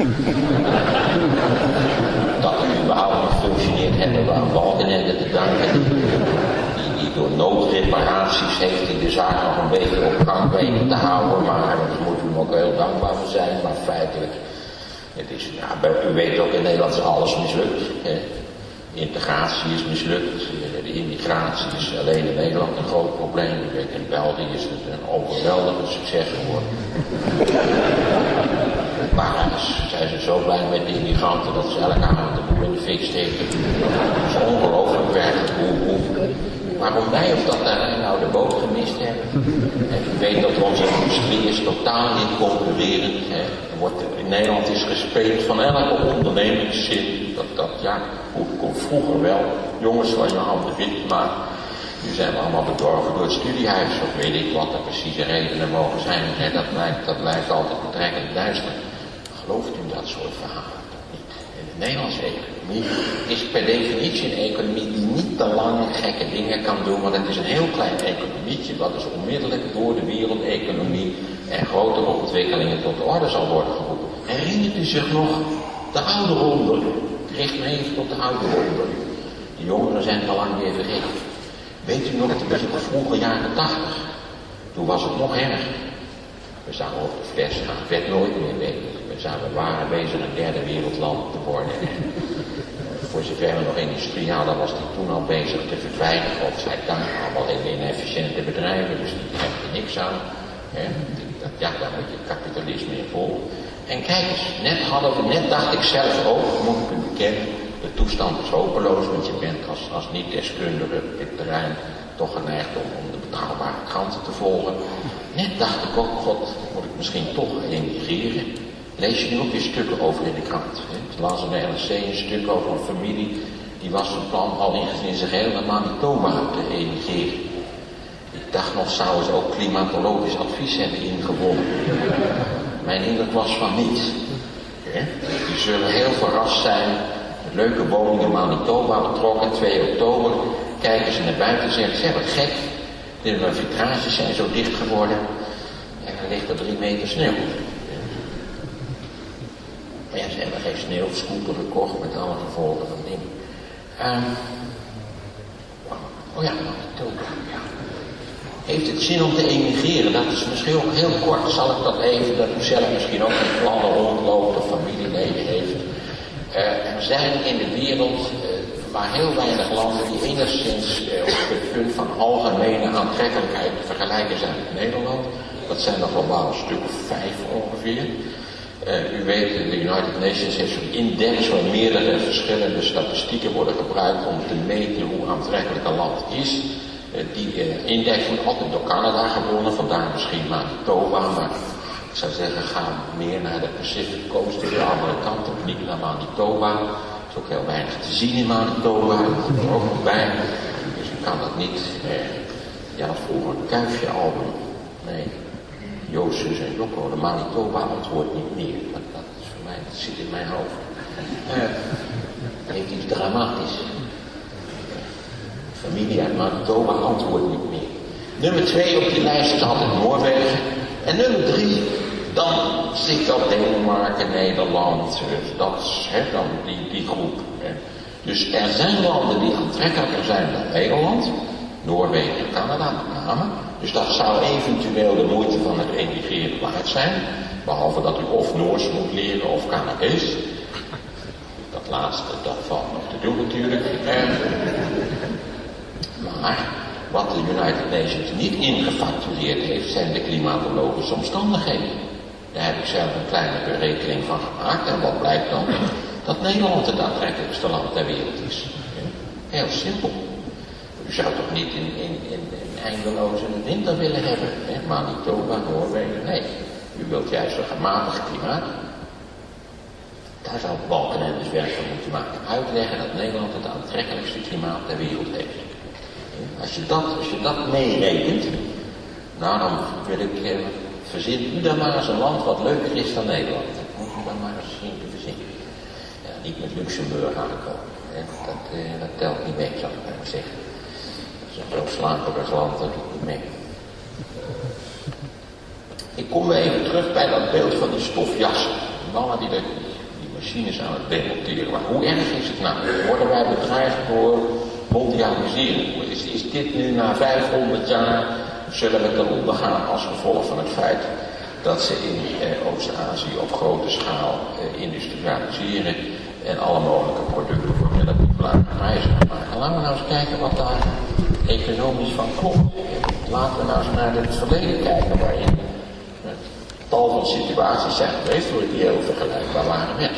Dat het überhaupt nog functioneert, hebben we aan Balkenende te danken. Door noodreparaties heeft hij de zaak nog een beetje op gang weten te houden, maar daar moeten we hem ook heel dankbaar voor zijn. Maar feitelijk, het is, u weet ook, in Nederland is alles mislukt. Integratie is mislukt, de immigratie is alleen in Nederland een groot probleem. U weet, in België is het een overweldigend succes geworden. Maar zijn ze zo blij met de immigranten dat ze elke avond de boel in de fik steken. Het is ongelooflijk werkelijk hoe. Waarom wij op dat terrein nou de boot gemist hebben. En u weet dat onze industrie is totaal niet concurrerend. In Nederland is gespeeld van elke ondernemingszin. Hoe kon vroeger wel. Jongens van je handen wit, maar nu zijn we allemaal bedorven door het studiehuis. Of weet ik wat de precieze redenen mogen zijn. Dat blijft altijd betrekkelijk duister. Gelooft u dat soort verhalen toch niet? In de Nederlandse economie economie is per definitie een economie die niet te lange gekke dingen kan doen, want het is een heel klein economietje wat dus onmiddellijk door de wereldeconomie en grotere ontwikkelingen tot de orde zal worden geroepen. Herinnert u zich nog de oude ronde? Ik richt me even tot de oude ronde. De jongeren zijn te lang weer vergeten. Weet u nog, de vroege jaren 80, toen was het nog erger. We zagen op de fles gaan, het werd nooit meer beter. We waren bezig een derde wereldland te worden. Voor zover we nog industriële was die toen al bezig te verdwijnen. Godzijdank, allemaal hele inefficiënte bedrijven, dus die heb je niks aan. Ja, daar moet je kapitalisme in volgen. En kijk eens, net dacht ik zelf ook, moet ik u bekennen, de toestand is hopeloos, want je bent als niet-deskundige op dit terrein toch geneigd om de betrouwbare kranten te volgen. Net dacht ik ook, god, moet ik misschien toch emigreren. Lees je nu ook weer stukken over in de krant. Toen las in de NRC een stuk over een familie, die was van plan al in zijn geheel naar Manitoba te emigreren. Ik dacht nog, zouden ze ook klimatologisch advies hebben ingewonnen. Mijn indruk was van niet. Die zullen heel verrast zijn. Met leuke woningen in Manitoba betrokken, 2 oktober. Kijken ze naar buiten en zeggen, zeg wat gek. De vitrages zijn zo dicht geworden. En er ligt er 3 meter sneeuw. Maar ja, ze hebben geen sneeuwscooter gekocht met alle gevolgen van dingen. Oh ja, Manitoba, ja. Heeft het zin om te emigreren? Dat is misschien ook heel kort, zal ik dat even, dat u zelf misschien ook met plannen rondloopt of familieleden heeft. Er zijn in de wereld maar heel weinig landen die enigszins op het punt van algemene aantrekkelijkheid te vergelijken zijn met Nederland. Dat zijn er globaal een stuk of 5 ongeveer. U weet, de United Nations heeft zo'n index waar meerdere verschillende statistieken worden gebruikt om te meten hoe aantrekkelijk een land is. Die index wordt altijd door Canada gewonnen, vandaar misschien Manitoba, maar ik zou zeggen, ga meer naar de Pacific Coast, de andere kant op, niet naar Manitoba. Er is ook heel weinig te zien in Manitoba, dat is er ook nog bij. Dus ik kan dat niet, ja, vroeger een Kuifje-album. Nee, Joost, Zus en Jocko, de Manitoba antwoordt niet meer. Dat is voor mij, dat zit in mijn hoofd. Dat heeft iets dramatisch. Familie uit Manitoba antwoordt niet meer. Nummer 2 op die lijst is altijd Noorwegen. En nummer 3, dan zit dat Denemarken, Nederland, dat is dan die groep. Dus er zijn landen die aantrekkelijker zijn dan Nederland. Noorwegen en Canada met name. Dus dat zou eventueel de moeite van het emigreren waard zijn. Behalve dat u of Noors moet leren of Canadees. Dat laatste, dat valt nog te doen natuurlijk. Maar wat de United Nations niet ingefactureerd heeft, zijn de klimatologische omstandigheden. Daar heb ik zelf een kleine berekening van gemaakt. En wat blijkt dan? Dat Nederland het aantrekkelijkste land ter wereld is. Heel simpel. U zou toch niet in eindeloze winter willen hebben? Manitoba, Noorwegen, nee. U wilt juist een gematigd klimaat. Daar zou Balkenende dus werk van moeten maken. Uitleggen dat Nederland het aantrekkelijkste klimaat ter wereld heeft. Als je dat meerekent, nou dan wil ik, verzin u dan maar eens een land wat leuker is dan Nederland. Dat moet u dan maar eens zien te verzinnen. Ja, niet met Luxemburg aankomen. Dat telt niet mee, zou ik maar zeggen. Dat is een veel slaperig land, dat doet niet mee. Ik kom weer even terug bij dat beeld van die stofjassen. Die mannen die machines aan het demonteren. Maar hoe erg is het nou? Worden wij bedreigd door mondialisering? Is dit nu na 500 jaar, zullen we eronder gaan als gevolg van het feit dat ze in Oost-Azië op grote schaal industrialiseren en alle mogelijke producten voor relatief lage prijzen maken. Laten we nou eens kijken wat daar economisch van klopt. Laten we nou eens naar het verleden kijken waarin tal van situaties zijn geweest die heel vergelijkbaar waren met.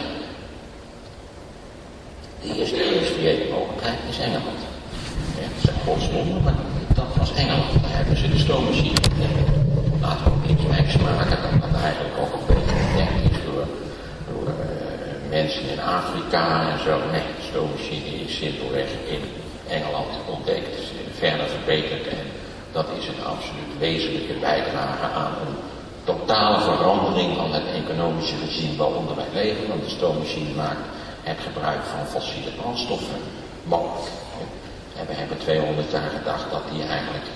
De eerste industriële mogelijkheid is Engeland. Ja, dat zijn godswonden, maar dat was Engeland. Daar hebben ze de stoommachine. Laten we ook niks wijs maken dat dat eigenlijk ook een beetje ontdekt is door mensen in Afrika en zo. Nee, de stoommachine is simpelweg in Engeland ontdekt, verder verbeterd en dat is een absoluut wezenlijke bijdrage aan een totale verandering van het economische regime waaronder wij leven, want de stoommachine maakt het gebruik van fossiele brandstoffen mogelijk. En we hebben 200 jaar gedacht dat die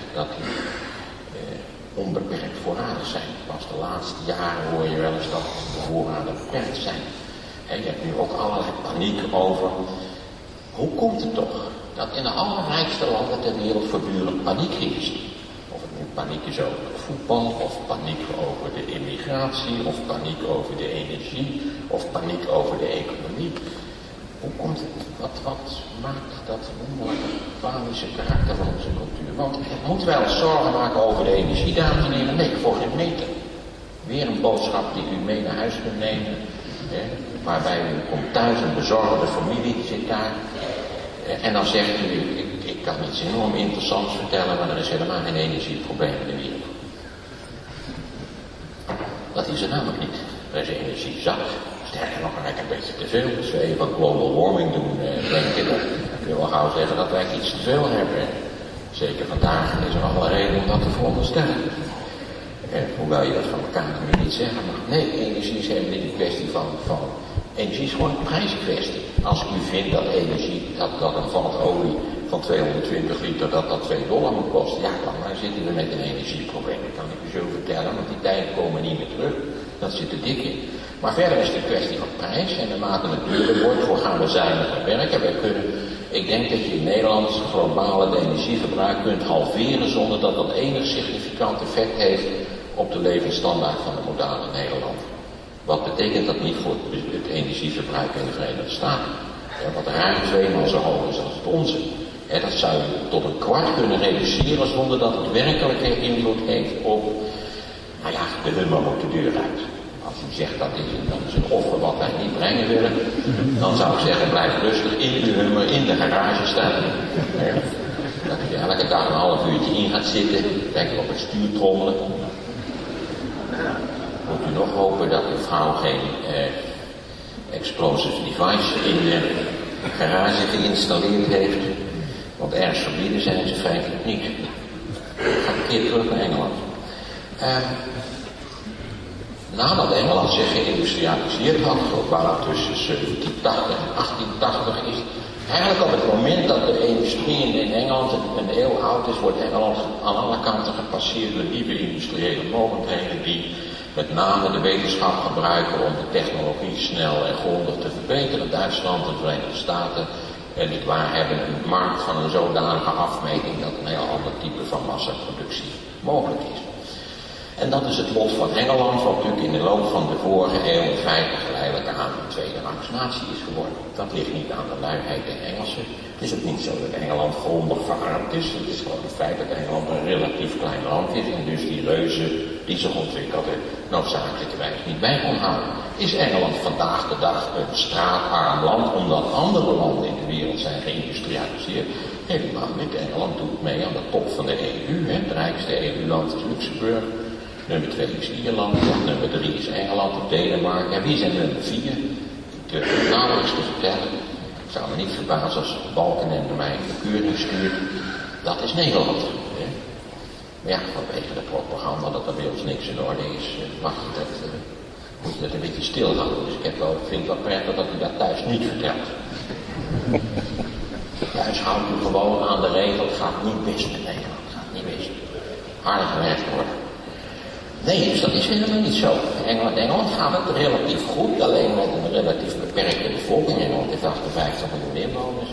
onbeperkt voorradig zijn. Pas de laatste jaren hoor je wel eens dat de voorraden beperkt zijn. En je hebt nu ook allerlei paniek over. Hoe komt het toch dat in de allerrijkste landen ter wereld voortdurend paniek heerst? Of het nu paniek is over het voetbal, of paniek over de immigratie, of paniek over de energie, of paniek over de economie. Hoe komt het? Wat maakt dat wonderlijke panische karakter van onze cultuur? Want het moet wel eens zorgen maken over de energie, dames en heren. Nee, voor geen meter. Weer een boodschap die u mee naar huis kunt nemen. Waarbij u komt thuis, een bezorgde familie zit daar. En dan zegt u, ik kan iets enorm interessants vertellen, maar er is helemaal geen energieprobleem in de wereld. Dat is er namelijk niet. Er is energie zat. Sterker nog, eigenlijk een beetje te veel. Als we even global warming doen, denken, dan kun je wel gauw zeggen dat wij iets te veel hebben. Zeker vandaag is er alle reden om dat te veronderstellen. Hoewel je dat van elkaar niet zeggen mag. Nee, energie is helemaal niet een kwestie van energie is gewoon een prijskwestie. Als u vindt dat energie, dat een vat olie van 220 liter, dat $2 moet kosten, ja, dan zitten we met een energieprobleem. Dat kan ik u zo vertellen, want die tijden komen niet meer terug. Dat zit er dik in. Maar verder is het een kwestie van prijs en naarmate het duurder wordt, voor gaan we zuiniger werken. Ik denk dat je in Nederland globaal het energieverbruik kunt halveren zonder dat dat enig significant effect heeft op de levensstandaard van de modale Nederlander. Wat betekent dat niet voor het energieverbruik in de Verenigde Staten? Wat ruim 2 maal zo hoog is als het onze. Dat zou je tot een kwart kunnen reduceren zonder dat het werkelijke invloed heeft op, nou ja, de hummer moet de deur uit. Als u zegt dat is een offer wat wij niet brengen willen, dan zou ik zeggen blijf rustig in uw hummer in de garage staan. Dat u elke dag een half uurtje in gaat zitten, lekker op het stuur trommelen. Moet u nog hopen dat uw vrouw geen explosive device in de garage geïnstalleerd heeft. Want ergens verbieden zijn ze feitelijk niet. Ik ga een keer terug naar Engeland. Nadat Engeland zich geïndustrialiseerd had, globaal tussen 1780 en 1880 is eigenlijk op het moment dat de industrie in Engeland een eeuw oud is, wordt Engeland aan alle kanten gepasseerd door nieuwe industriële mogendheden die met name de wetenschap gebruiken om de technologie snel en grondig te verbeteren. Duitsland en de Verenigde Staten en dit waar hebben een markt van een zodanige afmeting dat een heel ander type van massaproductie mogelijk is. En dat is het lot van Engeland, wat natuurlijk in de loop van de vorige eeuw in feite geleidelijk aan een tweede rangs natie is geworden. Dat ligt niet aan de luiheid der Engelsen. Het is ook niet zo dat Engeland grondig verarmd is. Het is gewoon het feit dat Engeland een relatief klein land is en dus die reuzen die zich ontwikkelden noodzakelijkerwijs niet bij kon houden. Is Engeland vandaag de dag een straatarm land omdat andere landen in de wereld zijn geïndustrialiseerd? Helemaal niet. Engeland doet mee aan de top van de EU. Het rijkste EU-land is Luxemburg. Nummer 2 is Ierland, nummer 3 is Engeland of Denemarken. En wie zijn nummer 4? Ik durf het nauwelijks te vertellen. Ik zou me niet verbazen als Balkenende mij een bekeuring stuurt. Dat is Nederland. Maar ja, vanwege de propaganda dat er bij ons niks in orde is, moet je dat een beetje stilhouden. Dus ik vind het wel prettig dat u dat thuis niet vertelt. Thuis houdt u gewoon aan de regel, het gaat niet best met Nederland. Het gaat niet best. Harder gewerkt worden. Nee, dus dat is helemaal niet zo. Engeland gaat het relatief goed, alleen met een relatief beperkte bevolking. Engeland heeft 58 miljoen inwoners.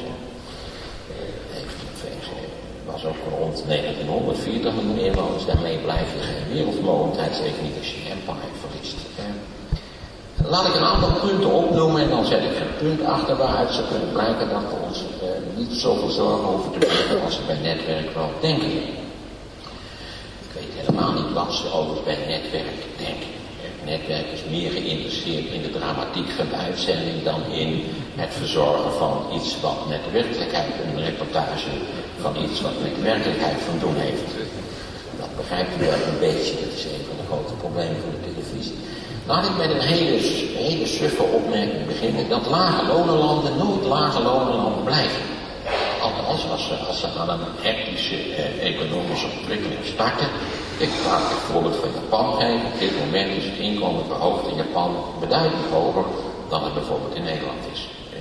Was ook rond 1940 miljoen inwoners. Daarmee blijf je geen wereldmogendheid, zeker niet als je empire verliest. Laat ik een aantal punten opnoemen en dan zet ik een punt achter waaruit ze kunnen blijken dat we ons niet zoveel zorgen hoeven te maken als ze bij netwerk wel denken. Ik weet helemaal niet wat ze over bij netwerk denken. Netwerk is meer geïnteresseerd in de dramatiek van de uitzending dan in het verzorgen van iets wat met de werkelijkheid, een reportage van iets wat met de werkelijkheid van doen heeft. Dat begrijpt u wel een beetje, dat is een van de grote problemen van de televisie. Laat ik met een hele suffe opmerking beginnen, dat lage lonenlanden nooit lage lonenlanden blijven. Althans, als ze aan een hectische economische ontwikkeling starten. Ik laat het voorbeeld van Japan geven. Op dit moment is het inkomen per hoofd in Japan beduidend hoger dan het bijvoorbeeld in Nederland is.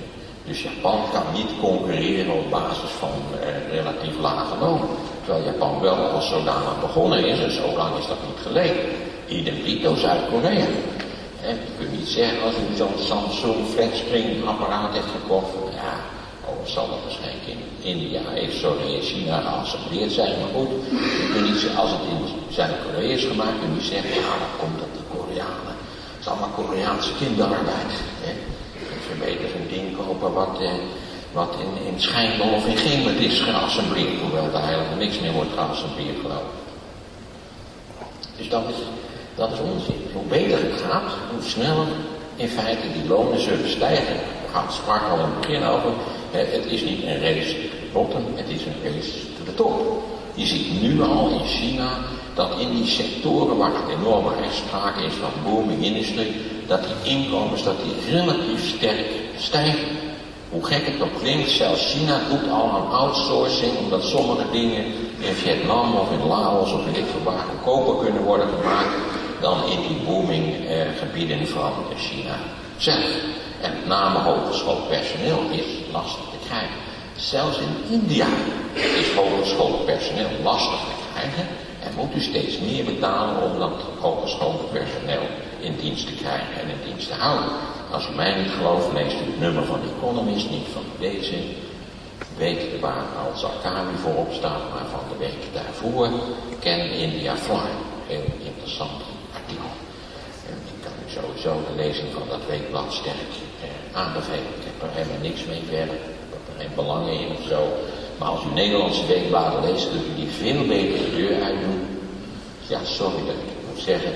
Dus Japan kan niet concurreren op basis van relatief lage lonen. Terwijl Japan wel als zodanig begonnen is, en zo lang is dat niet geleden. Idem dito Zuid-Korea. Je kunt niet zeggen als u zo'n Samsung flatspring apparaat heeft gekocht, ja, zal dat waarschijnlijk in India, in China geassembleerd zijn, maar goed, je kunt niet zeggen, als het in Zuid-Korea is gemaakt, kun je niet zeggen, ja, dat komt op de Koreanen. Het is allemaal Koreaanse kinderarbeid. Dus je beter een ding kopen wat in schijnbal of in geel is geassembleerd, hoewel daar helemaal niks meer wordt geassembleerd, geloof ik. Dus dat is onzin. Hoe beter het gaat, hoe sneller in feite die lonen zullen stijgen. We gaan het sprak al in het begin over. Het is niet een race to the bottom, het is een race to the top. Je ziet nu al in China dat in die sectoren waar het enorm sprake is van booming industrie, dat die inkomens relatief sterk stijgen. Hoe gek het ook klinkt, zelfs China doet al aan outsourcing, omdat sommige dingen in Vietnam of in Laos of in dit geval goedkoper kunnen worden gemaakt dan in die booming gebieden van China zelf. En met name hogeschoold personeel is lastig te krijgen. Zelfs in India is hogeschoold personeel lastig te krijgen en moet u steeds meer betalen om dat hogeschoolde personeel in dienst te krijgen en in dienst te houden. Als u mij niet gelooft, leest u het nummer van Economist, niet van deze week waar Al-Zarqawi voorop staat, maar van de week daarvoor, Can India Fly. Heel interessant artikel. Ik kan u sowieso de lezing van dat weekblad sterk aanbevelen. Ik heb er helemaal niks mee verder. Ik heb er geen belang in of zo. Maar als u Nederlandse weekbladen leest, kunt u die veel beter de deur uitdoen. Ja, sorry dat ik het moet zeggen.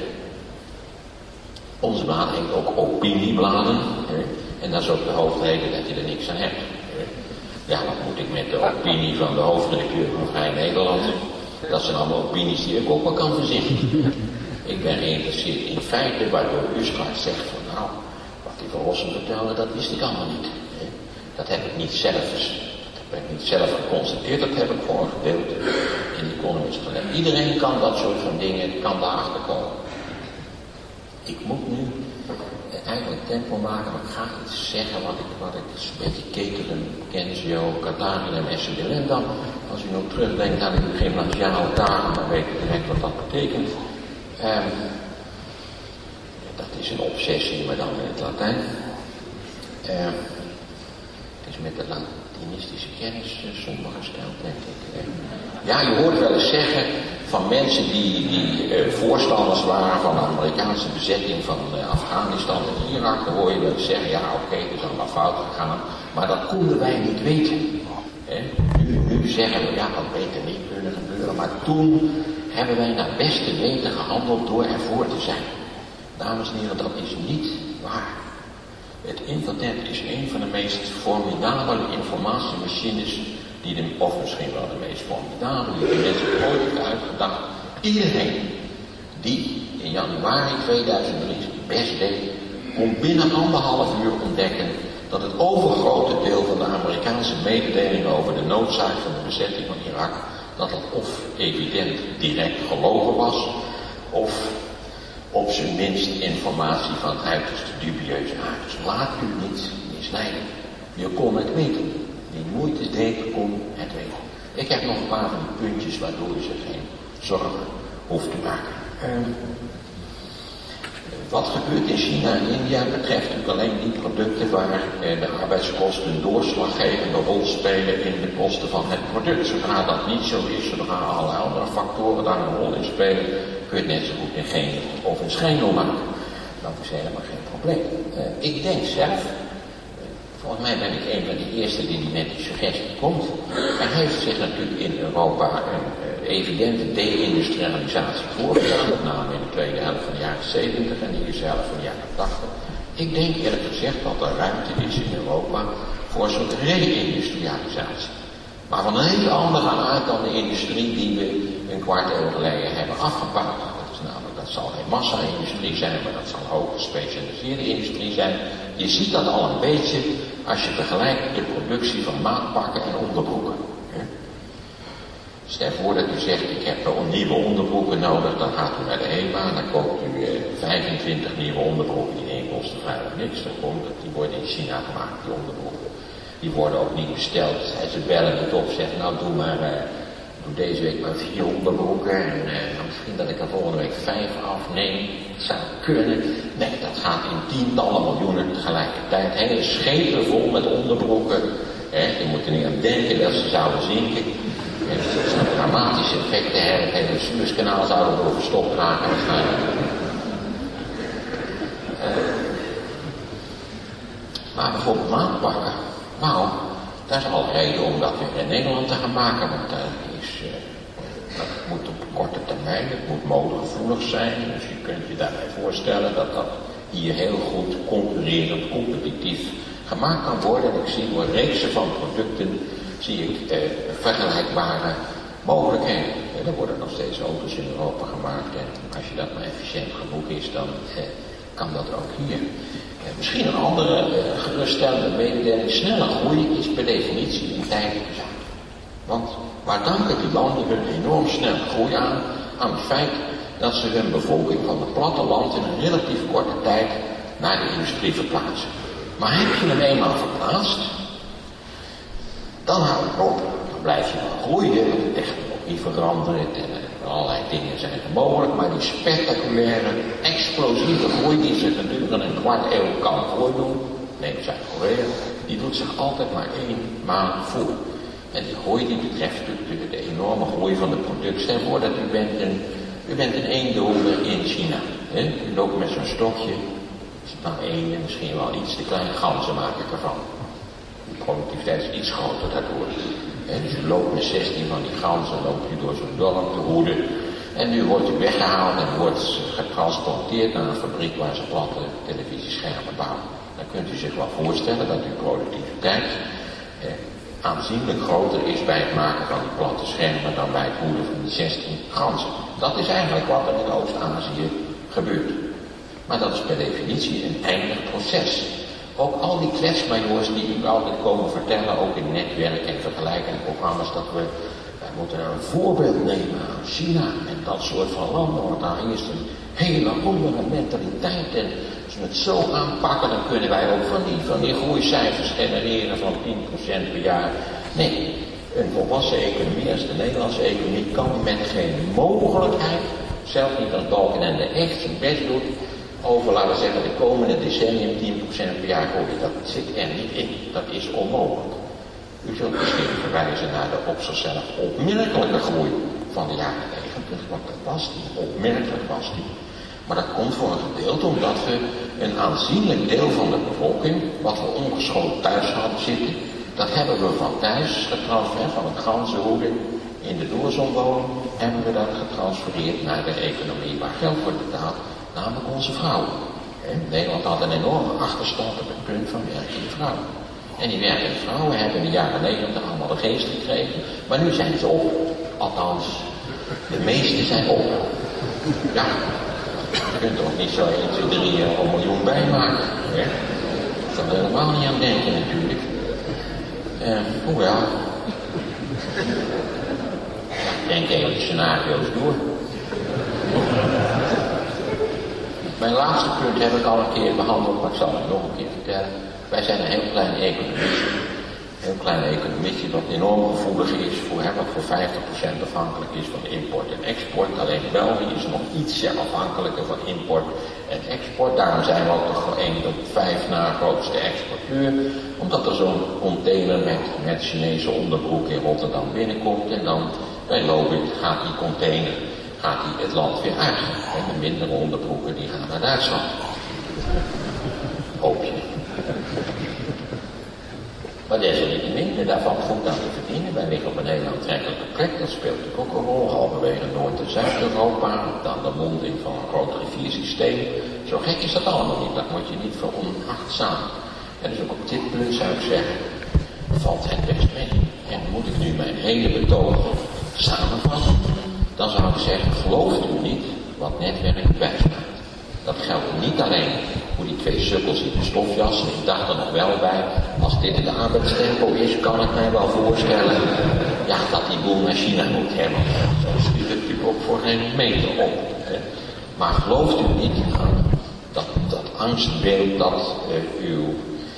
Onze bladen heet ook opiniebladen. En dat is ook de hoofdreden dat je er niks aan hebt. Ja, wat moet ik met de opinie van de hoofdredacteur van Vrij Nederland? Dat zijn allemaal opinies die ik ook wel kan verzinnen. Ik ben geïnteresseerd in feiten waardoor u straks zegt van nou, wat die Van Rossum vertelde, dat wist ik allemaal niet. Dat heb ik niet zelf geconstateerd, dat heb ik gewoon gedeeld in de Economist. Iedereen kan dat soort van dingen, kan daarachter komen. Ik moet nu eigenlijk tempo maken, maar ik ga iets zeggen wat ik Betty Ketelen, Kenzio, Katharina en Esselin dan. Als u nog terugdenkt aan die gymnasiale dagen, dan weet u direct wat dat betekent. Dat is een obsessie, maar dan in het Latijn. Het is met de Latinistische kennis somber gesteld, denk ik. Ja, je hoort wel eens zeggen van mensen die voorstanders waren van de Amerikaanse bezetting van Afghanistan en Irak, dan hoor je wel eens zeggen, ja oké, het is allemaal fout gegaan, maar dat konden wij niet weten. Nu zeggen we, ja, dat beter niet kunnen gebeuren, maar toen hebben wij naar beste weten gehandeld door ervoor te zijn. Dames en heren, dat is niet waar. Het internet is een van de meest formidabele informatiemachines of misschien wel de meest formidabele die de mensen ooit heeft uitgedacht. Iedereen die in januari 2003 best deed, kon binnen 1,5 uur ontdekken dat het overgrote deel van de Amerikaanse mededelingen over de noodzaak van de bezetting van Irak, dat of evident direct gelogen was, of op zijn minst informatie van uiterst dubieuze aard. Dus laat u niet misleiden. Je kon het weten. Die moeite deed, kon het weten. Ik heb nog een paar van die puntjes waardoor je zich geen zorgen hoeft te maken. Wat gebeurt in China en India betreft natuurlijk alleen die producten waar de arbeidskosten een doorslaggevende rol spelen in de kosten van het product. Zodra dat niet zo is, zodra allerlei andere factoren daar een rol in spelen, kun je het net zo goed in geen of in schijnel maken. Dat is helemaal geen probleem. Ik denk zelf, volgens mij ben ik een van de eerste die met die suggestie komt. Er heeft zich natuurlijk in Europa een evidente deindustrialisatie voorgedaan, met name in de tweede helft van de jaren 70 en de eerste helft van de jaren 80. Ik denk eerlijk gezegd dat er ruimte is in Europa voor een soort re-industrialisatie. Maar van een hele andere aard dan de industrie die we een kwart eeuw geleden hebben afgebouwd. Dat is namelijk, dat zal geen massa-industrie zijn, maar dat zal hoog gespecialiseerde industrie zijn. Je ziet dat al een beetje als je vergelijkt de productie van maatpakken en onderbroeken. Stel voor dat u zegt, ik heb nieuwe onderbroeken nodig, dan gaat u naar de HEMA en dan koopt u 25 nieuwe onderbroeken, die één kosten vrijwel niks. Dan komt het, die worden in China gemaakt, die onderbroeken. Die worden ook niet besteld. Ze bellen het op, zeggen nou doe deze week maar 4 onderbroeken en misschien dat ik er volgende week 5 afneem. Dat zou kunnen. Nee, dat gaat in tientallen miljoenen tegelijkertijd. Hele schepen vol met onderbroeken. Je moet er niet aan denken dat ze zouden zinken. Dat zou dramatische effecten hebben. Het hele Suezkanaal zou erdoor verstopt raken waarschijnlijk. Maar bijvoorbeeld maatpakken. Nou, dat is al reden om dat weer in Nederland te gaan maken. Want dat moet op korte termijn, het moet modegevoelig zijn. Dus je kunt je daarbij voorstellen dat dat hier heel goed concurrerend, competitief gemaakt kan worden. En ik zie door reeksen van producten, zie ik vergelijkbare mogelijkheden. Er worden nog steeds auto's in Europa gemaakt en als je dat maar efficiënt genoeg is, dan kan dat ook hier. Misschien een andere geruststellende mededeling. Snelle groei is per definitie een tijdelijke zaak. Want waar danken die landen hun enorm snelle groei aan? Aan het feit dat ze hun bevolking van het platteland in een relatief korte tijd naar de industrie verplaatsen. Maar heb je hem eenmaal verplaatst, dan houdt het op. Dan blijf je wel groeien, de technologie verandert en allerlei dingen zijn er mogelijk, maar die spectaculaire, explosieve groei die zich gedurende een kwart eeuw kan voordoen, neem Zuid-Korea, die doet zich altijd maar eenmaal voor. En die groei die betreft natuurlijk de enorme groei van de productie. Stel voor dat u bent een eendoder in China. U loopt met zo'n stokje, is het nou één en misschien wel iets te klein, ganzen maak ik ervan. De productiviteit is iets groter daardoor. Dus u loopt met 16 van die ganzen, loopt u door zo'n dorp te hoeden. En nu wordt u weggehaald en wordt getransporteerd naar een fabriek waar ze platte televisieschermen bouwen. Dan kunt u zich wel voorstellen dat uw productiviteit aanzienlijk groter is bij het maken van die platte schermen dan bij het hoeden van die 16 ganzen. Dat is eigenlijk wat er in Oost-Azië gebeurt. Maar dat is per definitie een eindig proces. Ook al die kletsmajoors die u altijd komen vertellen, ook in netwerken en vergelijkende programma's, dat wij moeten nou een voorbeeld nemen aan China en dat soort van landen, want daar is een hele andere mentaliteit en als we het zo aanpakken, dan kunnen wij ook van die groeicijfers genereren van 10% per jaar. Nee, een volwassen economie als de Nederlandse economie kan met geen mogelijkheid, zelfs niet als Balkenende echt zijn best doet, over, laten we zeggen, de komende decennium 10% per jaar groeien. Dat zit er niet in. Dat is onmogelijk. U zult misschien verwijzen naar de op zichzelf opmerkelijke groei van de jaren 90, want dat was die, opmerkelijk was die. Maar dat komt voor een gedeelte omdat we een aanzienlijk deel van de bevolking, wat we ongeschoold thuis hadden zitten, dat hebben we van thuis getransfereerd, van het ganzenhoeden in de doorzonwoning, hebben we dat getransfereerd naar de economie waar geld wordt betaald, namelijk onze vrouwen. Nederland had een enorme achterstand op het punt van werkende vrouwen. En die werkende vrouwen hebben in de jaren 90 allemaal de geest gekregen, maar nu zijn ze op. Althans, de meeste zijn op. Ja, je kunt er ook niet zo 1, 2, 3 miljoen bij maken. Ik kan er helemaal niet aan denken natuurlijk. Hoewel, ik denk even de scenario's door. Mijn laatste punt heb ik al een keer behandeld, maar ik zal het nog een keer vertellen. Wij zijn een heel klein economietje. Een heel klein economietje dat enorm gevoelig is voor, wat voor 50% afhankelijk is van import en export. Alleen België is nog ietsje afhankelijker van import en export. Daarom zijn we ook toch 1 op 5 na grootste exporteur. Omdat er zo'n container met Chinese onderbroek in Rotterdam binnenkomt en dan bij Lobit gaat die container het land weer uit. En de mindere onderbroeken die gaan naar Duitsland. Hoop je. Maar desalniettemin, daar valt goed aan te verdienen. Wij liggen op een hele aantrekkelijke plek. Dat speelt natuurlijk ook een rol. Halverwege Noord- en Zuid-Europa. Dan de monding van een groot riviersysteem. Zo gek is dat allemaal niet. Dat moet je niet veronachtzamen. En dus ook op dit punt zou ik zeggen, valt het best mee. En moet ik nu mijn hele betoog samenvatten, dan zou ik zeggen, gelooft u niet wat netwerk bijstaat. Dat geldt niet alleen voor die 2 sukkels in de stofjas. Ik dacht er nog wel bij, als dit de arbeidstempo is, kan ik mij wel voorstellen, ja, dat die boel naar China moet hebben. Zo schiet het natuurlijk ook voor geen meter op. Maar gelooft u niet aan dat angstbeeld dat uw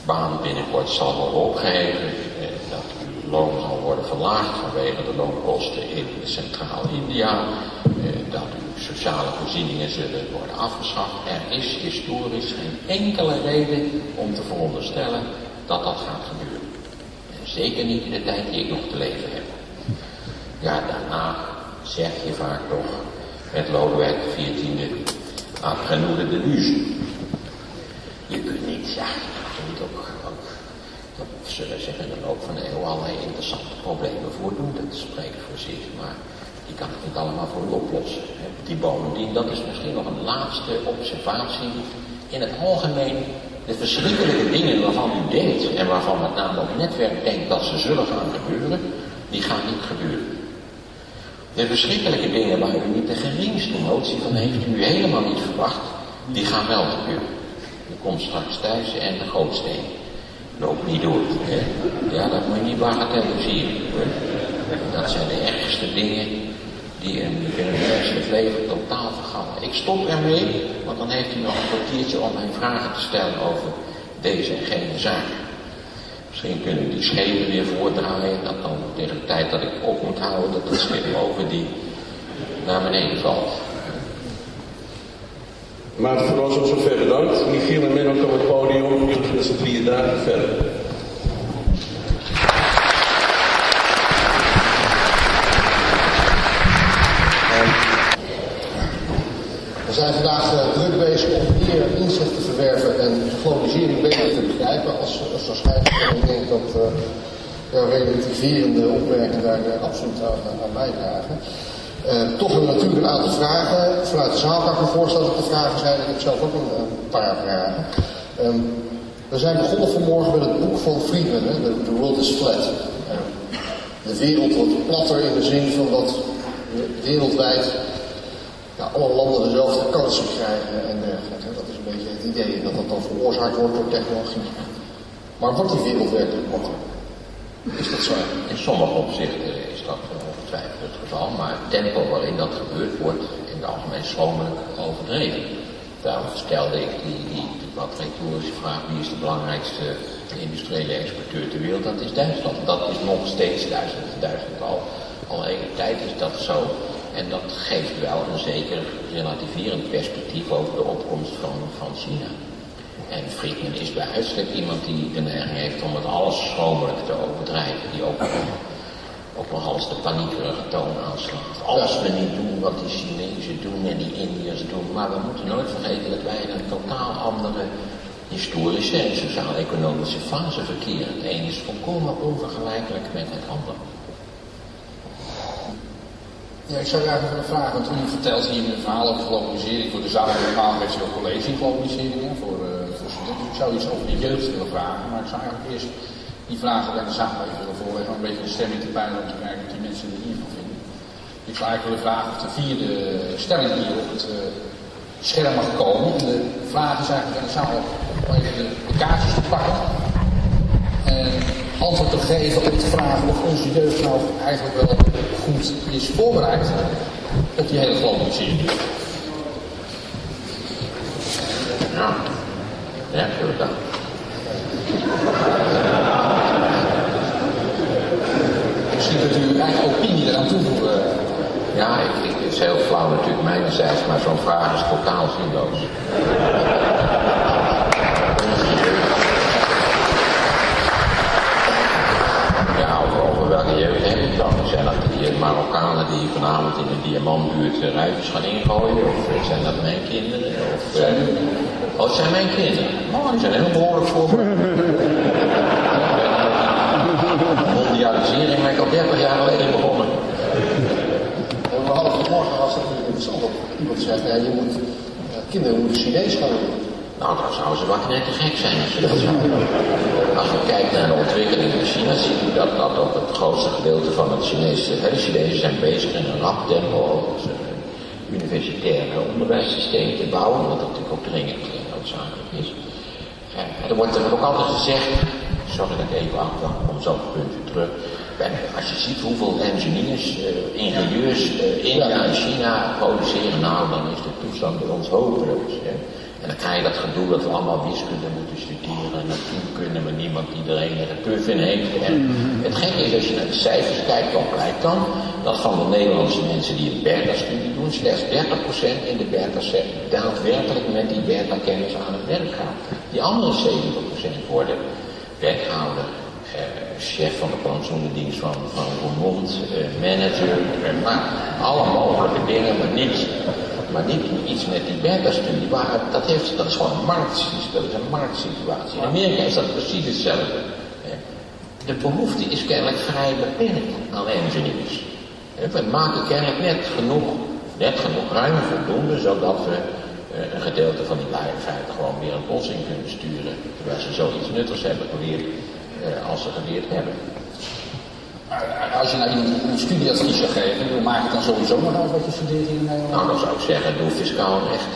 banen binnenkort zal worden opgeheven, dat uw loon zal worden verlaagd vanwege de loonkosten in Centraal-India, dat uw sociale voorzieningen zullen worden afgeschaft. Er is historisch geen enkele reden om te veronderstellen dat dat gaat gebeuren. En zeker niet in de tijd die ik nog te leven heb. Ja, daarna zeg je vaak toch met Lodewijk XIV, après nous de deluge. Je kunt niet, ja, je moet ook zullen zich in de loop van de eeuw allerlei interessante problemen voordoen. Dat spreekt voor zich, maar die kan het niet allemaal voor u oplossen. Die bovendien, dat is misschien nog een laatste observatie. In het algemeen, de verschrikkelijke dingen waarvan u denkt, en waarvan met name ook het netwerk denkt dat ze zullen gaan gebeuren, die gaan niet gebeuren. De verschrikkelijke dingen waar u niet de geringste notie van heeft, u helemaal niet verwacht, die gaan wel gebeuren. Er komt straks thuis en de gootsteen. Loop niet door. Hè? Ja, dat moet je niet bagatelliseren. Dat zijn de ergste dingen die in het menselijk leven totaal vergaan. Ik stop ermee, want dan heeft u nog een kwartiertje om mijn vragen te stellen over deze en gene zaak. Misschien kunnen we die schepen weer voordraaien, dat dan tegen de tijd dat ik op moet houden, dat het schip over die naar beneden valt. Maarten van Rossum, zover bedankt. Michiel en Menno op het podium. Jullie met z'n drieën dagen verder. We zijn vandaag druk bezig om meer inzicht te verwerven en de globalisering beter te begrijpen. Als waarschijnlijk ik denk dat relativerende opmerkingen daar absoluut aan bijdragen. Toch hebben we natuurlijk een aantal vragen. Vanuit de zaal kan ik me voorstellen dat er vragen zijn. Ik heb zelf ook een paar vragen. We zijn begonnen vanmorgen met het boek van Friedman, The World is Flat. De wereld wordt platter in de zin van dat wereldwijd alle landen dezelfde kansen krijgen en dergelijke. Dat is een beetje het idee dat dat dan veroorzaakt wordt door technologie. Maar wordt die wereld werkelijk platter? Is dat zo? In sommige opzichten is dat ongetwijfeld het geval, maar het tempo waarin dat gebeurt wordt in het algemeen schromelijk overdreven. Daarom stelde ik die wat retorische vraag: wie is de belangrijkste industriële exporteur ter wereld? Dat is Duitsland. Dat is nog steeds Duitsland al enige tijd is dat zo. En dat geeft wel een zeker relativerend perspectief over de opkomst van China. En Friedman is bij uitstek iemand die de neiging heeft om het alles schromelijk te overdrijven. Die ook nog alles de paniekerige toon aanslaat. Als we niet doen wat die Chinezen doen en die Indiërs doen. Maar we moeten nooit vergeten dat wij in een totaal andere historische en sociaal-economische fase verkeren. Het een is volkomen onvergelijkelijk met het andere. Ja, ik zou je eigenlijk willen vragen, want u vertelt hier in een verhaal over globalisering. Voor de zaal normaal heeft u ook college in globalisering, voor studenten. Ik zou iets over de jeugd willen vragen, maar ik zou eigenlijk eerst die vragen bij de zaal even willen voorleggen, om een beetje een stemming te peilen om te kijken wat die mensen er hiervan vinden. Ik zou eigenlijk willen vragen of de vierde stelling hier op het scherm mag komen. En de vraag is eigenlijk aan de zaal om even de kaartjes te pakken. En antwoord te geven op de vraag of onze jeugd nou eigenlijk wel goed is voorbereid op die hele globalisering. Ja, goed dan. Misschien kunt u uw eigen opinie eraan toevoegen. Ja, het is heel flauw natuurlijk mijnerzijds, maar zo'n vraag is totaal zinloos. Over welke jeugd heb ik dan? Zijn dat die Marokkanen die vanavond in de Diamantbuurt ruitjes gaan ingooien? Of zijn dat mijn kinderen? Het zijn mijn kinderen. Oh, die zijn heel behoorlijk voorbereid. Mondialisering ben ik al 30 jaar geleden begonnen. We hadden vanmorgen was dat interessant op iemand zegt, kinderen moeten Chinees gaan leren. Nou, dan zouden ze wel knettergek zijn als je dat zou doen. Als je kijkt naar de ontwikkeling in China, ziet u dat op het grootste gedeelte van het Chinese, de Chinezen zijn bezig in een rap tempo een universitair onderwijssysteem te bouwen, wat natuurlijk ook dringend noodzakelijk is. Er wordt er ook altijd gezegd, sorry dat ik even afwacht, om zo'n punt weer terug. Als je ziet hoeveel engineers, ingenieurs India en China produceren, nou dan is de toestand bij ons hopeloos. En dan krijg je dat gedoe dat we allemaal wiskunde moeten studeren, natuurkunde, maar niemand die er enige tuf in heeft. En het gekke is, als je naar de cijfers kijkt, dan blijkt dan dat van de Nederlandse mensen die een Bertha-studie doen, slechts 30% in de Bertha-set daadwerkelijk met die Bertha-kennis aan het werk gaat. Die andere 70% worden wethouder, chef van de plantsoenendienst van Roermond, manager, maar alle mogelijke dingen, maar niet iets met die Bertha-studie. Dat is gewoon een marktsituatie. In Amerika is dat precies hetzelfde. De behoefte is kennelijk vrij beperkt aan engineers. We maken kennelijk net genoeg ruim voldoende, zodat we een gedeelte van die lui in feite gewoon weer een bos in kunnen sturen, terwijl ze zoiets nuttigs hebben geleerd als ze geleerd hebben. Als je nou iemand een studieadvies zou geven, dan maak je dan sowieso nog uit wat je studeert hier in Nederland? Nou, dan zou ik zeggen, doe fiscaal recht.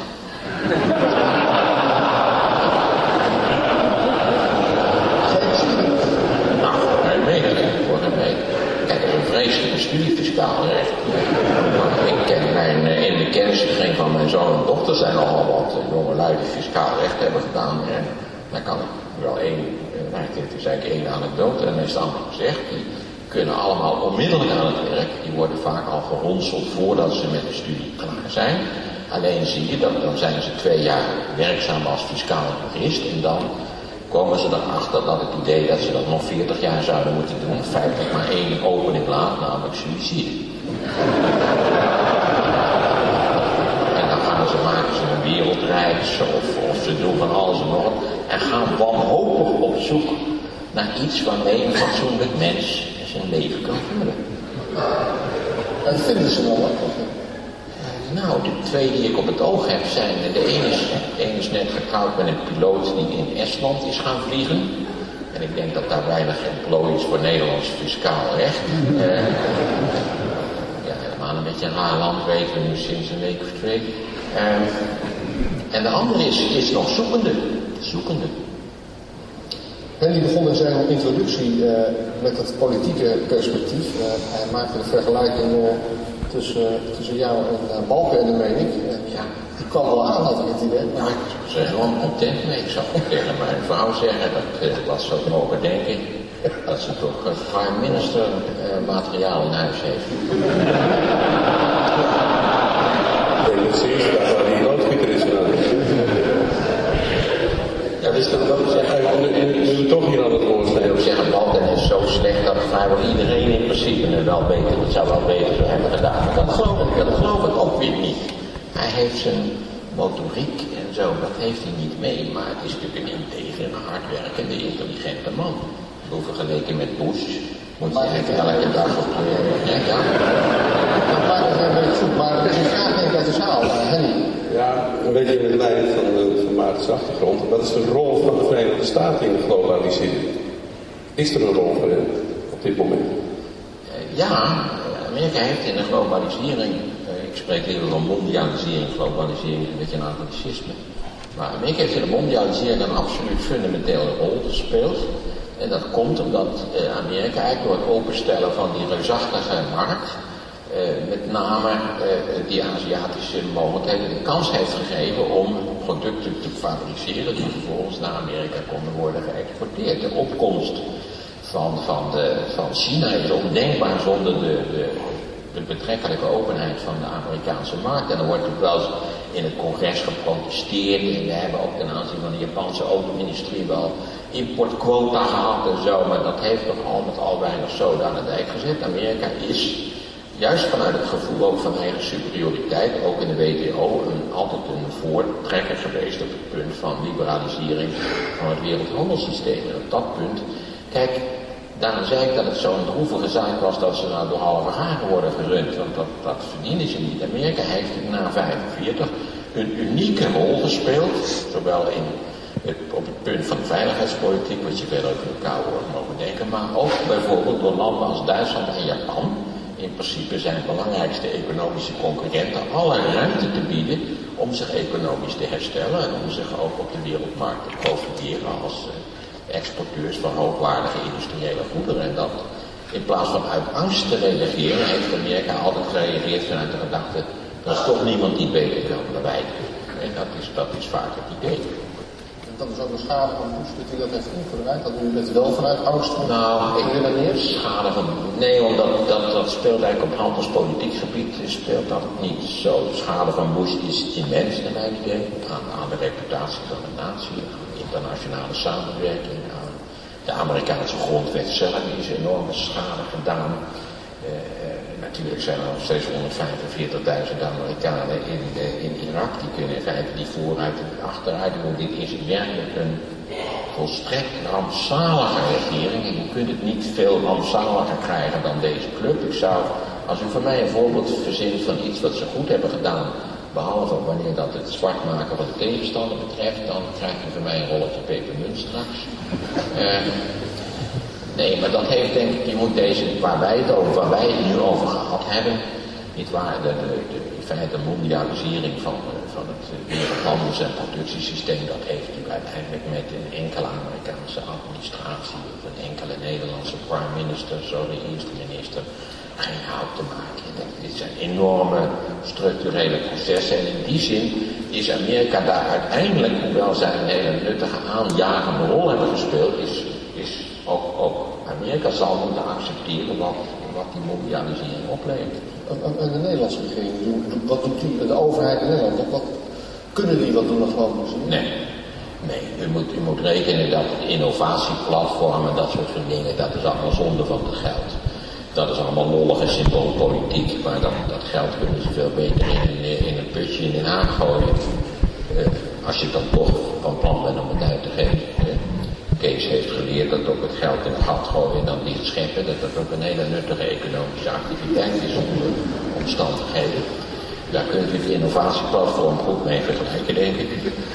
Nou, voor hem mee. Kijk, dat is een vreselijke studie, fiscaal recht. Ik ken in de kennisgekring van mijn zoon en dochter zijn nogal wat jonge lui die fiscaal recht hebben gedaan. En daar kan ik wel het is eigenlijk één anekdote en meestal gezegd. Die kunnen allemaal onmiddellijk aan het werk. Die worden vaak al geronseld voordat ze met de studie klaar zijn. Alleen zie je dat dan zijn ze 2 jaar werkzaam als fiscaal jurist en dan komen ze erachter dat het idee dat ze dat nog 40 jaar zouden moeten doen, feitelijk maar één opening laat, namelijk suïcide. En dan maken ze een wereldreis of ze doen van alles en nog wat en gaan wanhopig op zoek naar iets waarmee een fatsoenlijk mens zijn leven kan vullen. En vinden ze wel wat? Nou, de 2 die ik op het oog heb zijn, de ene is net getrouwd met een piloot die in Estland is gaan vliegen. En ik denk dat daar weinig emplooi is voor Nederlands fiscaal recht. Helemaal een beetje een raar land, weten we nu sinds een week of 2. En de andere is nog zoekende. Henry begon in zijn introductie met het politieke perspectief. Hij maakte de vergelijking tussen jou en Balkenende, meen ik. Die kwam wel aan, had ik het idee. Ja, ik was er helemaal content mee. Ik zou ook tegen mijn vrouw zeggen dat ze ook mogen denken dat ze toch prime minister materiaal in huis heeft. Ik denk dat ze eerst dat waar die loodgieter is gedaan. Ja, wist dat ook zeggen? Nu toch hier aan het woord Ik wil zeggen, Balkenende is zo slecht dat vrijwel iedereen in principe het zou wel beter zo hebben gedaan. Maar dat geloof ik ook weer niet. Hij heeft zijn motoriek en zo, dat heeft hij niet mee. Maar het is natuurlijk een integere, hardwerkende, intelligente man. Vergeleken met Bush moet je eigenlijk elke dag op ja. Maar er is een vraag denk ik uit de zaal, Henny. Ja, een beetje in het lijn van Maarten's achtergrond. Wat is de rol van de Verenigde Staten in de globalisering? Is er een rol voor hen op dit moment? Ja, Amerika heeft in de globalisering, ik spreek hier van mondialisering, globalisering is een beetje een anglicisme. Maar Amerika heeft in de mondialisering een absoluut fundamentele rol gespeeld. En dat komt omdat Amerika eigenlijk door het openstellen van die reusachtige markt, met name die Aziatische mogelijkheden, de kans heeft gegeven om producten te fabriceren die vervolgens naar Amerika konden worden geëxporteerd. De opkomst van China is ondenkbaar zonder de betrekkelijke openheid van de Amerikaanse markt. En er wordt natuurlijk wel eens in het congres geprotesteerd en we hebben ook ten aanzien van de Japanse auto-industrie wel importquota gehad en zo, maar dat heeft toch al met al weinig zoden aan de dijk gezet. Amerika is juist vanuit het gevoel ook van eigen superioriteit, ook in de WTO, altijd een voortrekker geweest op het punt van liberalisering van het wereldhandelssysteem. En op dat punt, kijk, daarom zei ik dat het zo'n droevige zaak was dat ze nou door halve garen worden gerund, want dat verdienen ze niet. Amerika heeft na 1945 een unieke rol gespeeld, zowel op het punt van veiligheidspolitiek, wat je verder over de Koude Oorlog mogen denken, maar ook bijvoorbeeld door landen als Duitsland en Japan, in principe zijn belangrijkste economische concurrenten, alle ruimte te bieden om zich economisch te herstellen en om zich ook op de wereldmarkt te profileren als exporteurs van hoogwaardige industriële goederen. En dat in plaats van uit angst te reageren, heeft Amerika altijd gereageerd vanuit de gedachte, er is toch niemand die beter kan dan wij. En dat is vaak het idee. Dat is ook een schade van Bush dat hij dat heeft ingewerkt, dat u het wel vanuit angst voor schade van... Nee, omdat dat speelt eigenlijk op handelspolitiek gebied, speelt dat niet zo. De schade van Bush is immens naar mijn idee, aan de reputatie van de natie, aan de internationale samenwerking, aan de Amerikaanse grondwet zelf is enorme schade gedaan. Natuurlijk zijn er nog steeds 145.000 Amerikanen in Irak. Die kunnen in feite die vooruit en achteruit doen. Dit is werkelijk een volstrekt rampzalige regering. En je kunt het niet veel rampzaliger krijgen dan deze club. Ik zou, als u voor mij een voorbeeld verzint van iets wat ze goed hebben gedaan, behalve wanneer dat het zwart maken van de tegenstander betreft, dan krijg je van mij een rolletje pepermunt straks. Nee, maar dat heeft denk ik, je moet deze, waar wij het nu over gehad hebben, niet waar, in feite de mondialisering van het wereldhandels- en productiesysteem, dat heeft u uiteindelijk met een enkele Amerikaanse administratie of een enkele Nederlandse prime minister, eerste minister, geen hout te maken. Dit zijn enorme structurele processen en in die zin is Amerika daar uiteindelijk, hoewel zij een hele nuttige aanjagende rol hebben gespeeld, is ook Amerika zal moeten accepteren wat die mondialisering oplevert. En de Nederlandse regering, wat doet de overheid in Nederland? Wat kunnen die wat doen als landbouw? Nee, u moet rekenen dat innovatieplatformen, dat soort van dingen, dat is allemaal zonde van het geld. Dat is allemaal lollige symboolpolitiek, maar dat geld kunnen ze veel beter in een putje in Den Haag gooien. Als je dan toch van plan bent om het uit te geven. Kees heeft geleerd dat ook het geld in het gat gooien en dan dicht scheppen, dat ook een hele nuttige economische activiteit is onder omstandigheden. Daar kunt u het innovatieplatform goed mee vergelijken, denk ik.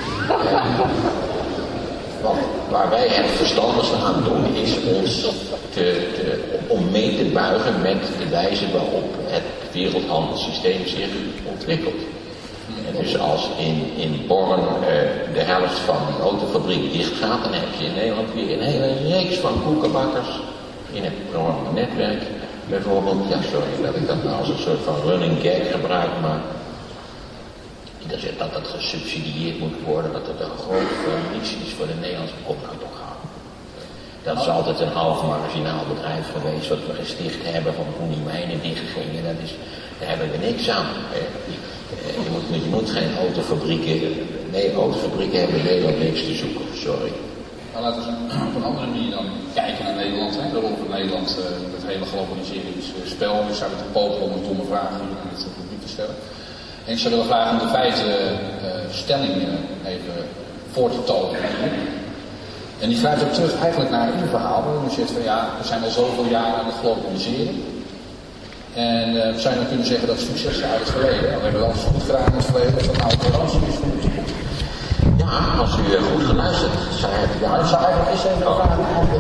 Waar wij het verstandigste aan doen is ons om mee te buigen met de wijze waarop het wereldhandelssysteem zich ontwikkelt. En dus als in Born de helft van die autofabriek dicht gaat, dan heb je in Nederland weer een hele reeks van koekenbakkers in het netwerk. Bijvoorbeeld, ja sorry dat ik dat nou als een soort van running gag gebruik, maar ieder zegt dat dat gesubsidieerd moet worden, dat het een groot missie is voor de Nederlandse opdracht houden. Dat is altijd een half marginaal bedrijf geweest wat we gesticht hebben van hoe die mijnen dichtgingen. Daar hebben we niks aan. Je moet geen autofabrieken. Nee, autofabrieken hebben in Nederland niks te zoeken, sorry. Nou, laten we op een andere manier dan kijken naar Nederland. Hè? De rol van Nederland, het hele globaliseringsspel. Ik zou het te poten om een domme vraag hier aan het publiek te stellen. En ik zou willen vragen om de feitenstelling even voor te tonen. En die grijpt ook terug eigenlijk naar uw verhaal. U zegt van ja, we zijn al zoveel jaren aan het globaliseren. En zou je dan kunnen zeggen dat succes uit het verleden. We hebben wel eens goed gedaan in het verleden, dat dat nou een garantie is voor de toekomst. Ja, als u goed geluisterd zou hebben. Ja, ik zou eigenlijk eens even vragen.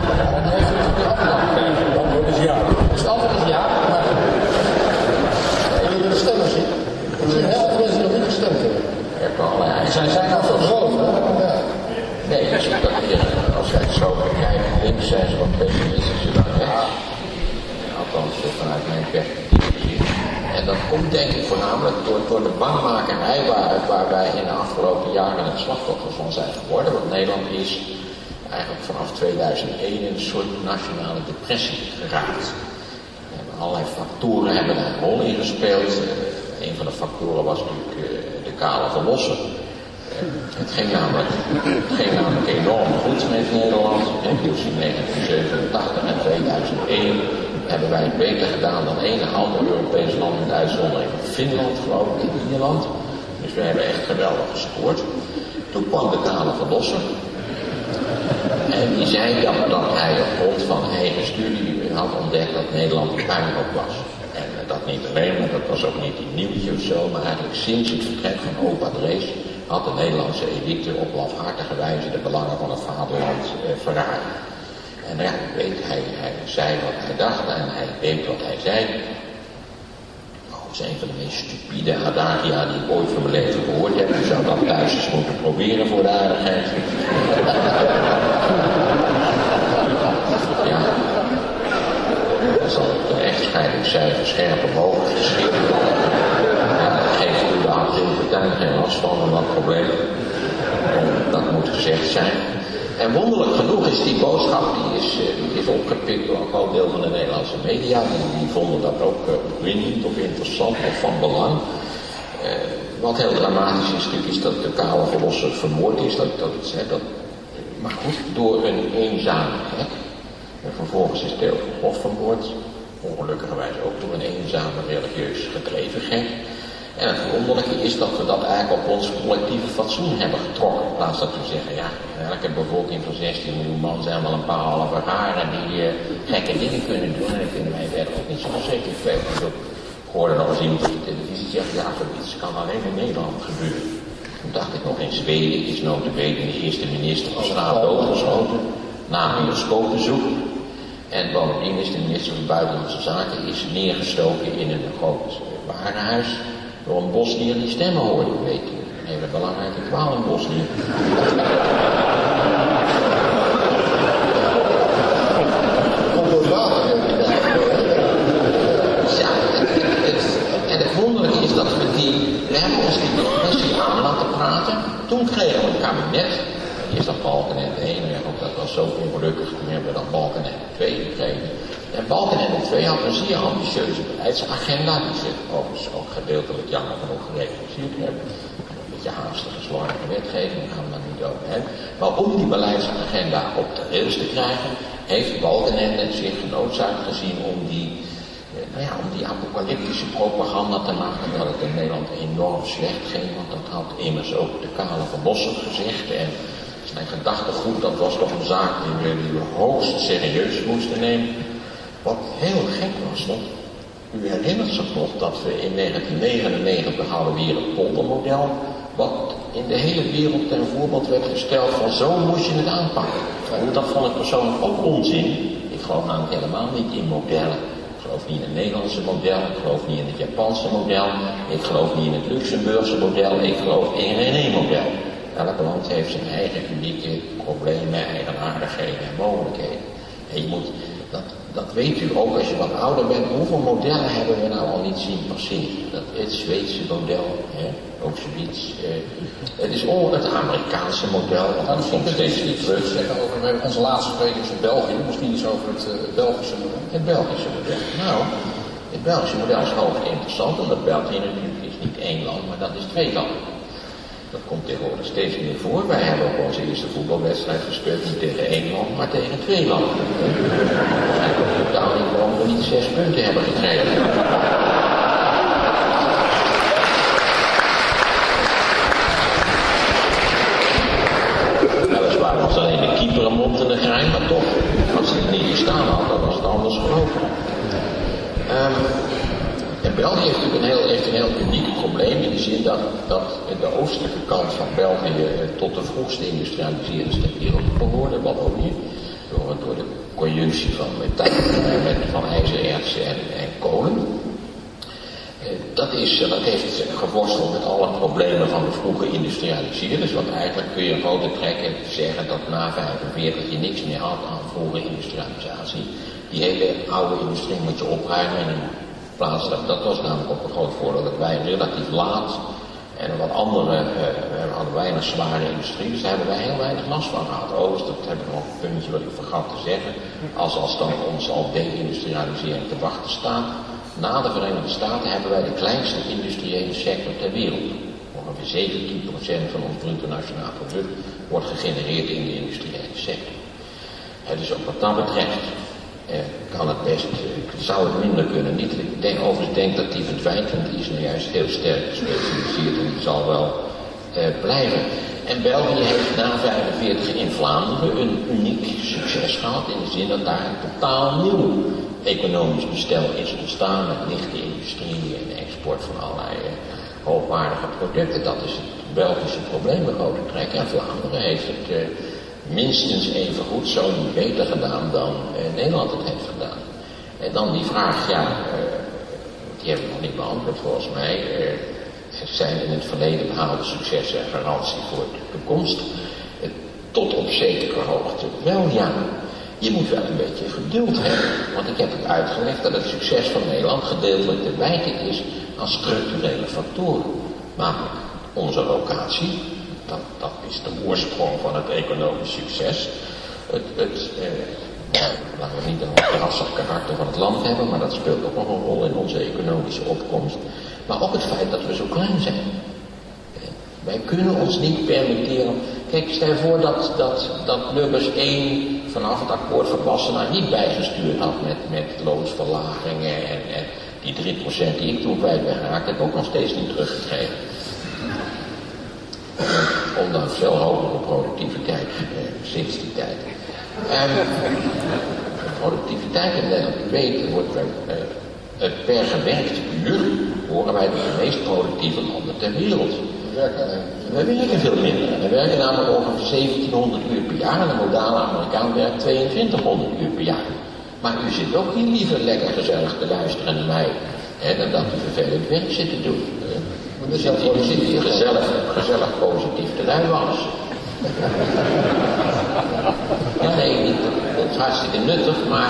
Het antwoord is ja. Het antwoord is ja, maar... Jullie willen stemmen zien? Er zijn heel veel mensen die nog niet gestemd hebben. Zijn nou zo groot, hè? Ja. Nee, je ziet dat hier, als je het zo bekijkt, links zijn ze wat pessimistischer dan rechts. Althans, vanuit mijn perspectief. En dat komt denk ik voornamelijk door de bangmakerij waar wij in de afgelopen jaren het slachtoffer van zijn geworden. Want Nederland is eigenlijk vanaf 2001 in een soort nationale depressie geraakt. Allerlei factoren hebben daar een rol in gespeeld. Een van de factoren was natuurlijk de kale verlosser. Het ging namelijk enorm goed met Nederland. Tussen 1987 en 2001 hebben wij het beter gedaan dan enig ander Europees land, met uitzondering van Finland, geloof ik, in Ierland. Dus we hebben echt geweldig gescoord. Toen kwam de kale verlosser. En die zei dat hij op grond van eigen studie had ontdekt dat Nederland een puinhoop was. En dat niet alleen, maar dat was ook niet een nieuwtje of zo, maar eigenlijk sinds het vertrek van opa Drees had de Nederlandse elite op lafhartige wijze de belangen van het vaderland verraden. En ja, hij zei wat hij dacht en hij deed wat hij zei. Dat is een van de meest stupide adagia die ik ooit van mijn leven gehoord heb. Je zou dat thuis eens moeten proberen voor de aardigheid. Ja. Dan zal ik de echtscheidingscijfer scherp omhoog geschikt worden. Geen goede activiteit, geen last van een wat probleem. Dat moet gezegd zijn. En wonderlijk genoeg is die boodschap, die is opgepikt door een groot deel van de Nederlandse media. Die vonden dat ook opwindend of interessant of van belang. Wat heel dramatisch is natuurlijk is dat de kale verlosser vermoord is. Maar goed, door een eenzame gek. En vervolgens is Theo van Gogh vermoord. Ongelukkigerwijs ook door een eenzame religieus gedreven gek. En het wonderlijke is dat we dat eigenlijk op ons collectieve fatsoen hebben getrokken. In plaats dat we zeggen, ja, elke bevolking van 16 miljoen man zijn wel een paar halve raren die gekke dingen kunnen doen. En dan kunnen wij verder ook niet zo verschrikkelijk veel. Ik hoorde nog eens iemand op de televisie zeggen, ja, zoiets kan alleen in Nederland gebeuren. Toen dacht ik nog, in Zweden is notabene de eerste minister van straat doodgeschoten na een bioscoopbezoek. En bovendien is de minister van Buitenlandse Zaken neergestoken in een groot warenhuis door een Bosnier die stemmen hoorde. Weet je, een hele belangrijke kwaal in Bosnië. Ja, en het wonderlijke is dat we hebben ons die progressie aan laten praten. Toen kregen we een kabinet. Eerst dan Balkenende 1, dat was zo ongelukkig. Toen hebben we dan Balkenende 2 gekregen. En Balkenende 2 had een zeer ambitieuze beleidsagenda, die ze overigens ook gedeeltelijk jammer genoeg gerealiseerd hebben. Een beetje haastige, slordige wetgeving, daar gaan we daar niet over hebben. Maar om die beleidsagenda op de rails te krijgen, heeft Balkenende zich genoodzaakt gezien om die apocalyptische propaganda te maken dat het in Nederland enorm slecht ging, want dat had immers ook de kale verlosser gezegd. En zijn gedachtegoed, dat was toch een zaak die we hoogst serieus moesten nemen. Wat heel gek was, want u herinnert zich nog dat we in 1999 hadden weer een poldermodel, wat in de hele wereld ten voorbeeld werd gesteld van zo moest je het aanpakken. En dat vond ik persoonlijk ook onzin. Ik geloof namelijk helemaal niet in modellen. Ik geloof niet in het Nederlandse model, ik geloof niet in het Japanse model, ik geloof niet in het Luxemburgse model, ik geloof in geen één model. Elk land heeft zijn eigen unieke problemen, eigenaardigheden en mogelijkheden. En je moet, dat weet u ook als je wat ouder bent, hoeveel modellen hebben we nou al niet zien passeren. Het Zweedse model, ook zoiets. Het is het Amerikaanse model, want dat komt steeds weer terug. We hebben onze laatste spreker is in België, misschien iets over het Belgische model. Het Belgische model. Nou, het Belgische model is hoog interessant, omdat België natuurlijk is niet één land, maar dat is twee landen. Dat komt tegenwoordig steeds meer voor. Wij hebben ook onze eerste voetbalwedstrijd gespeeld niet tegen één land, maar tegen twee landen. En op totaal niet waarom we niet 6 punten hebben gekregen. Weliswaar was alleen de keeper een mond en een grein, maar toch, als hij het niet gestaan had, dan was het anders gelopen. En België heeft natuurlijk een heel uniek probleem in de zin dat de oostelijke kant van België tot de vroegste industrialiseerders ter wereld behoorde, Wallonië, door de conjunctie van metaal, van ijzerertsen en kolen. Dat heeft geworsteld met alle problemen van de vroege industrialiseerders, want eigenlijk kun je in grote trekken zeggen dat na 1945 je niks meer had aan vroege industrialisatie. Die hele oude industrie moet je opruimen en plaats, dat was namelijk ook een groot voordeel dat wij relatief laat en wat andere, we hadden weinig zware industrie, dus daar hebben wij heel weinig last van gehad. Overigens, dat heb ik nog een puntje wat ik vergat te zeggen, als dan ons al deindustrialisering te wachten staat, na de Verenigde Staten hebben wij de kleinste industriële sector ter wereld. Ongeveer 17% van ons bruto nationaal product wordt gegenereerd in de industriële sector. Dus ook wat dat betreft kan het best, zou het minder kunnen. Overigens denk dat die verdwijnt, want die is nou juist heel sterk gespecialiseerd en die zal wel blijven. En België heeft na 1945 in Vlaanderen een uniek succes gehad in de zin dat daar een totaal nieuw economisch bestel is ontstaan met lichte industrie en export van allerlei hoogwaardige producten. Dat is het Belgische probleem in grote trekken. En Vlaanderen heeft het minstens even goed, zo niet beter gedaan dan Nederland het heeft gedaan. En dan die vraag, die hebben we nog niet beantwoord volgens mij. Zijn in het verleden behaalde successen een garantie voor de toekomst? Tot op zekere hoogte wel, ja. Je moet wel een beetje geduld hebben, want ik heb het uitgelegd dat het succes van Nederland gedeeltelijk te wijten is aan structurele factoren. Namelijk onze locatie, dat is de oorsprong van het economisch succes. Laten we niet een terrassig karakter van het land hebben, maar dat speelt ook nog een rol in onze economische opkomst. Maar ook het feit dat we zo klein zijn. Wij kunnen ons niet permitteren. Kijk, stel je voor dat Lubbers 1 vanaf het akkoord van Wassenaar niet bijgestuurd had met loonsverlagingen en die 3% die ik toen kwijt ben geraakt, heb ik ook nog steeds niet teruggekregen. Ondanks veel hogere productiviteit sinds die tijd. Productiviteit in Nederland, u weet, wordt per gewerkt uur horen wij tot de meest productieve landen ter wereld. We werken veel minder. We werken namelijk ongeveer 1700 uur per jaar en de modale Amerikaan werkt 2200 uur per jaar. Maar u zit ook hier liever lekker gezellig te luisteren naar mij dan dat u vervelend werk zit te doen. U zit hier gezellig positief te luiwalsen. Ja, nee, dat is hartstikke nuttig, maar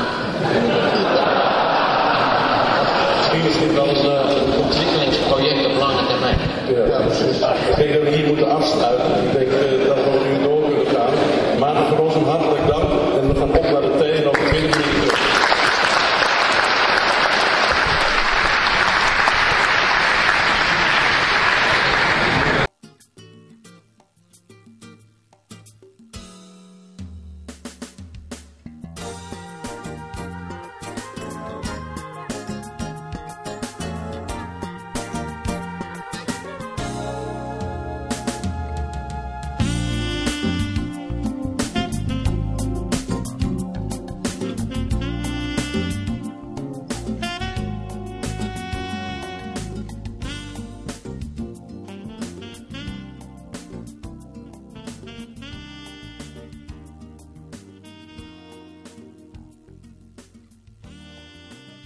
Misschien is dit wel een ontwikkelingsproject op lange termijn. Ja, precies. Ik denk dat we hier moeten afsluiten.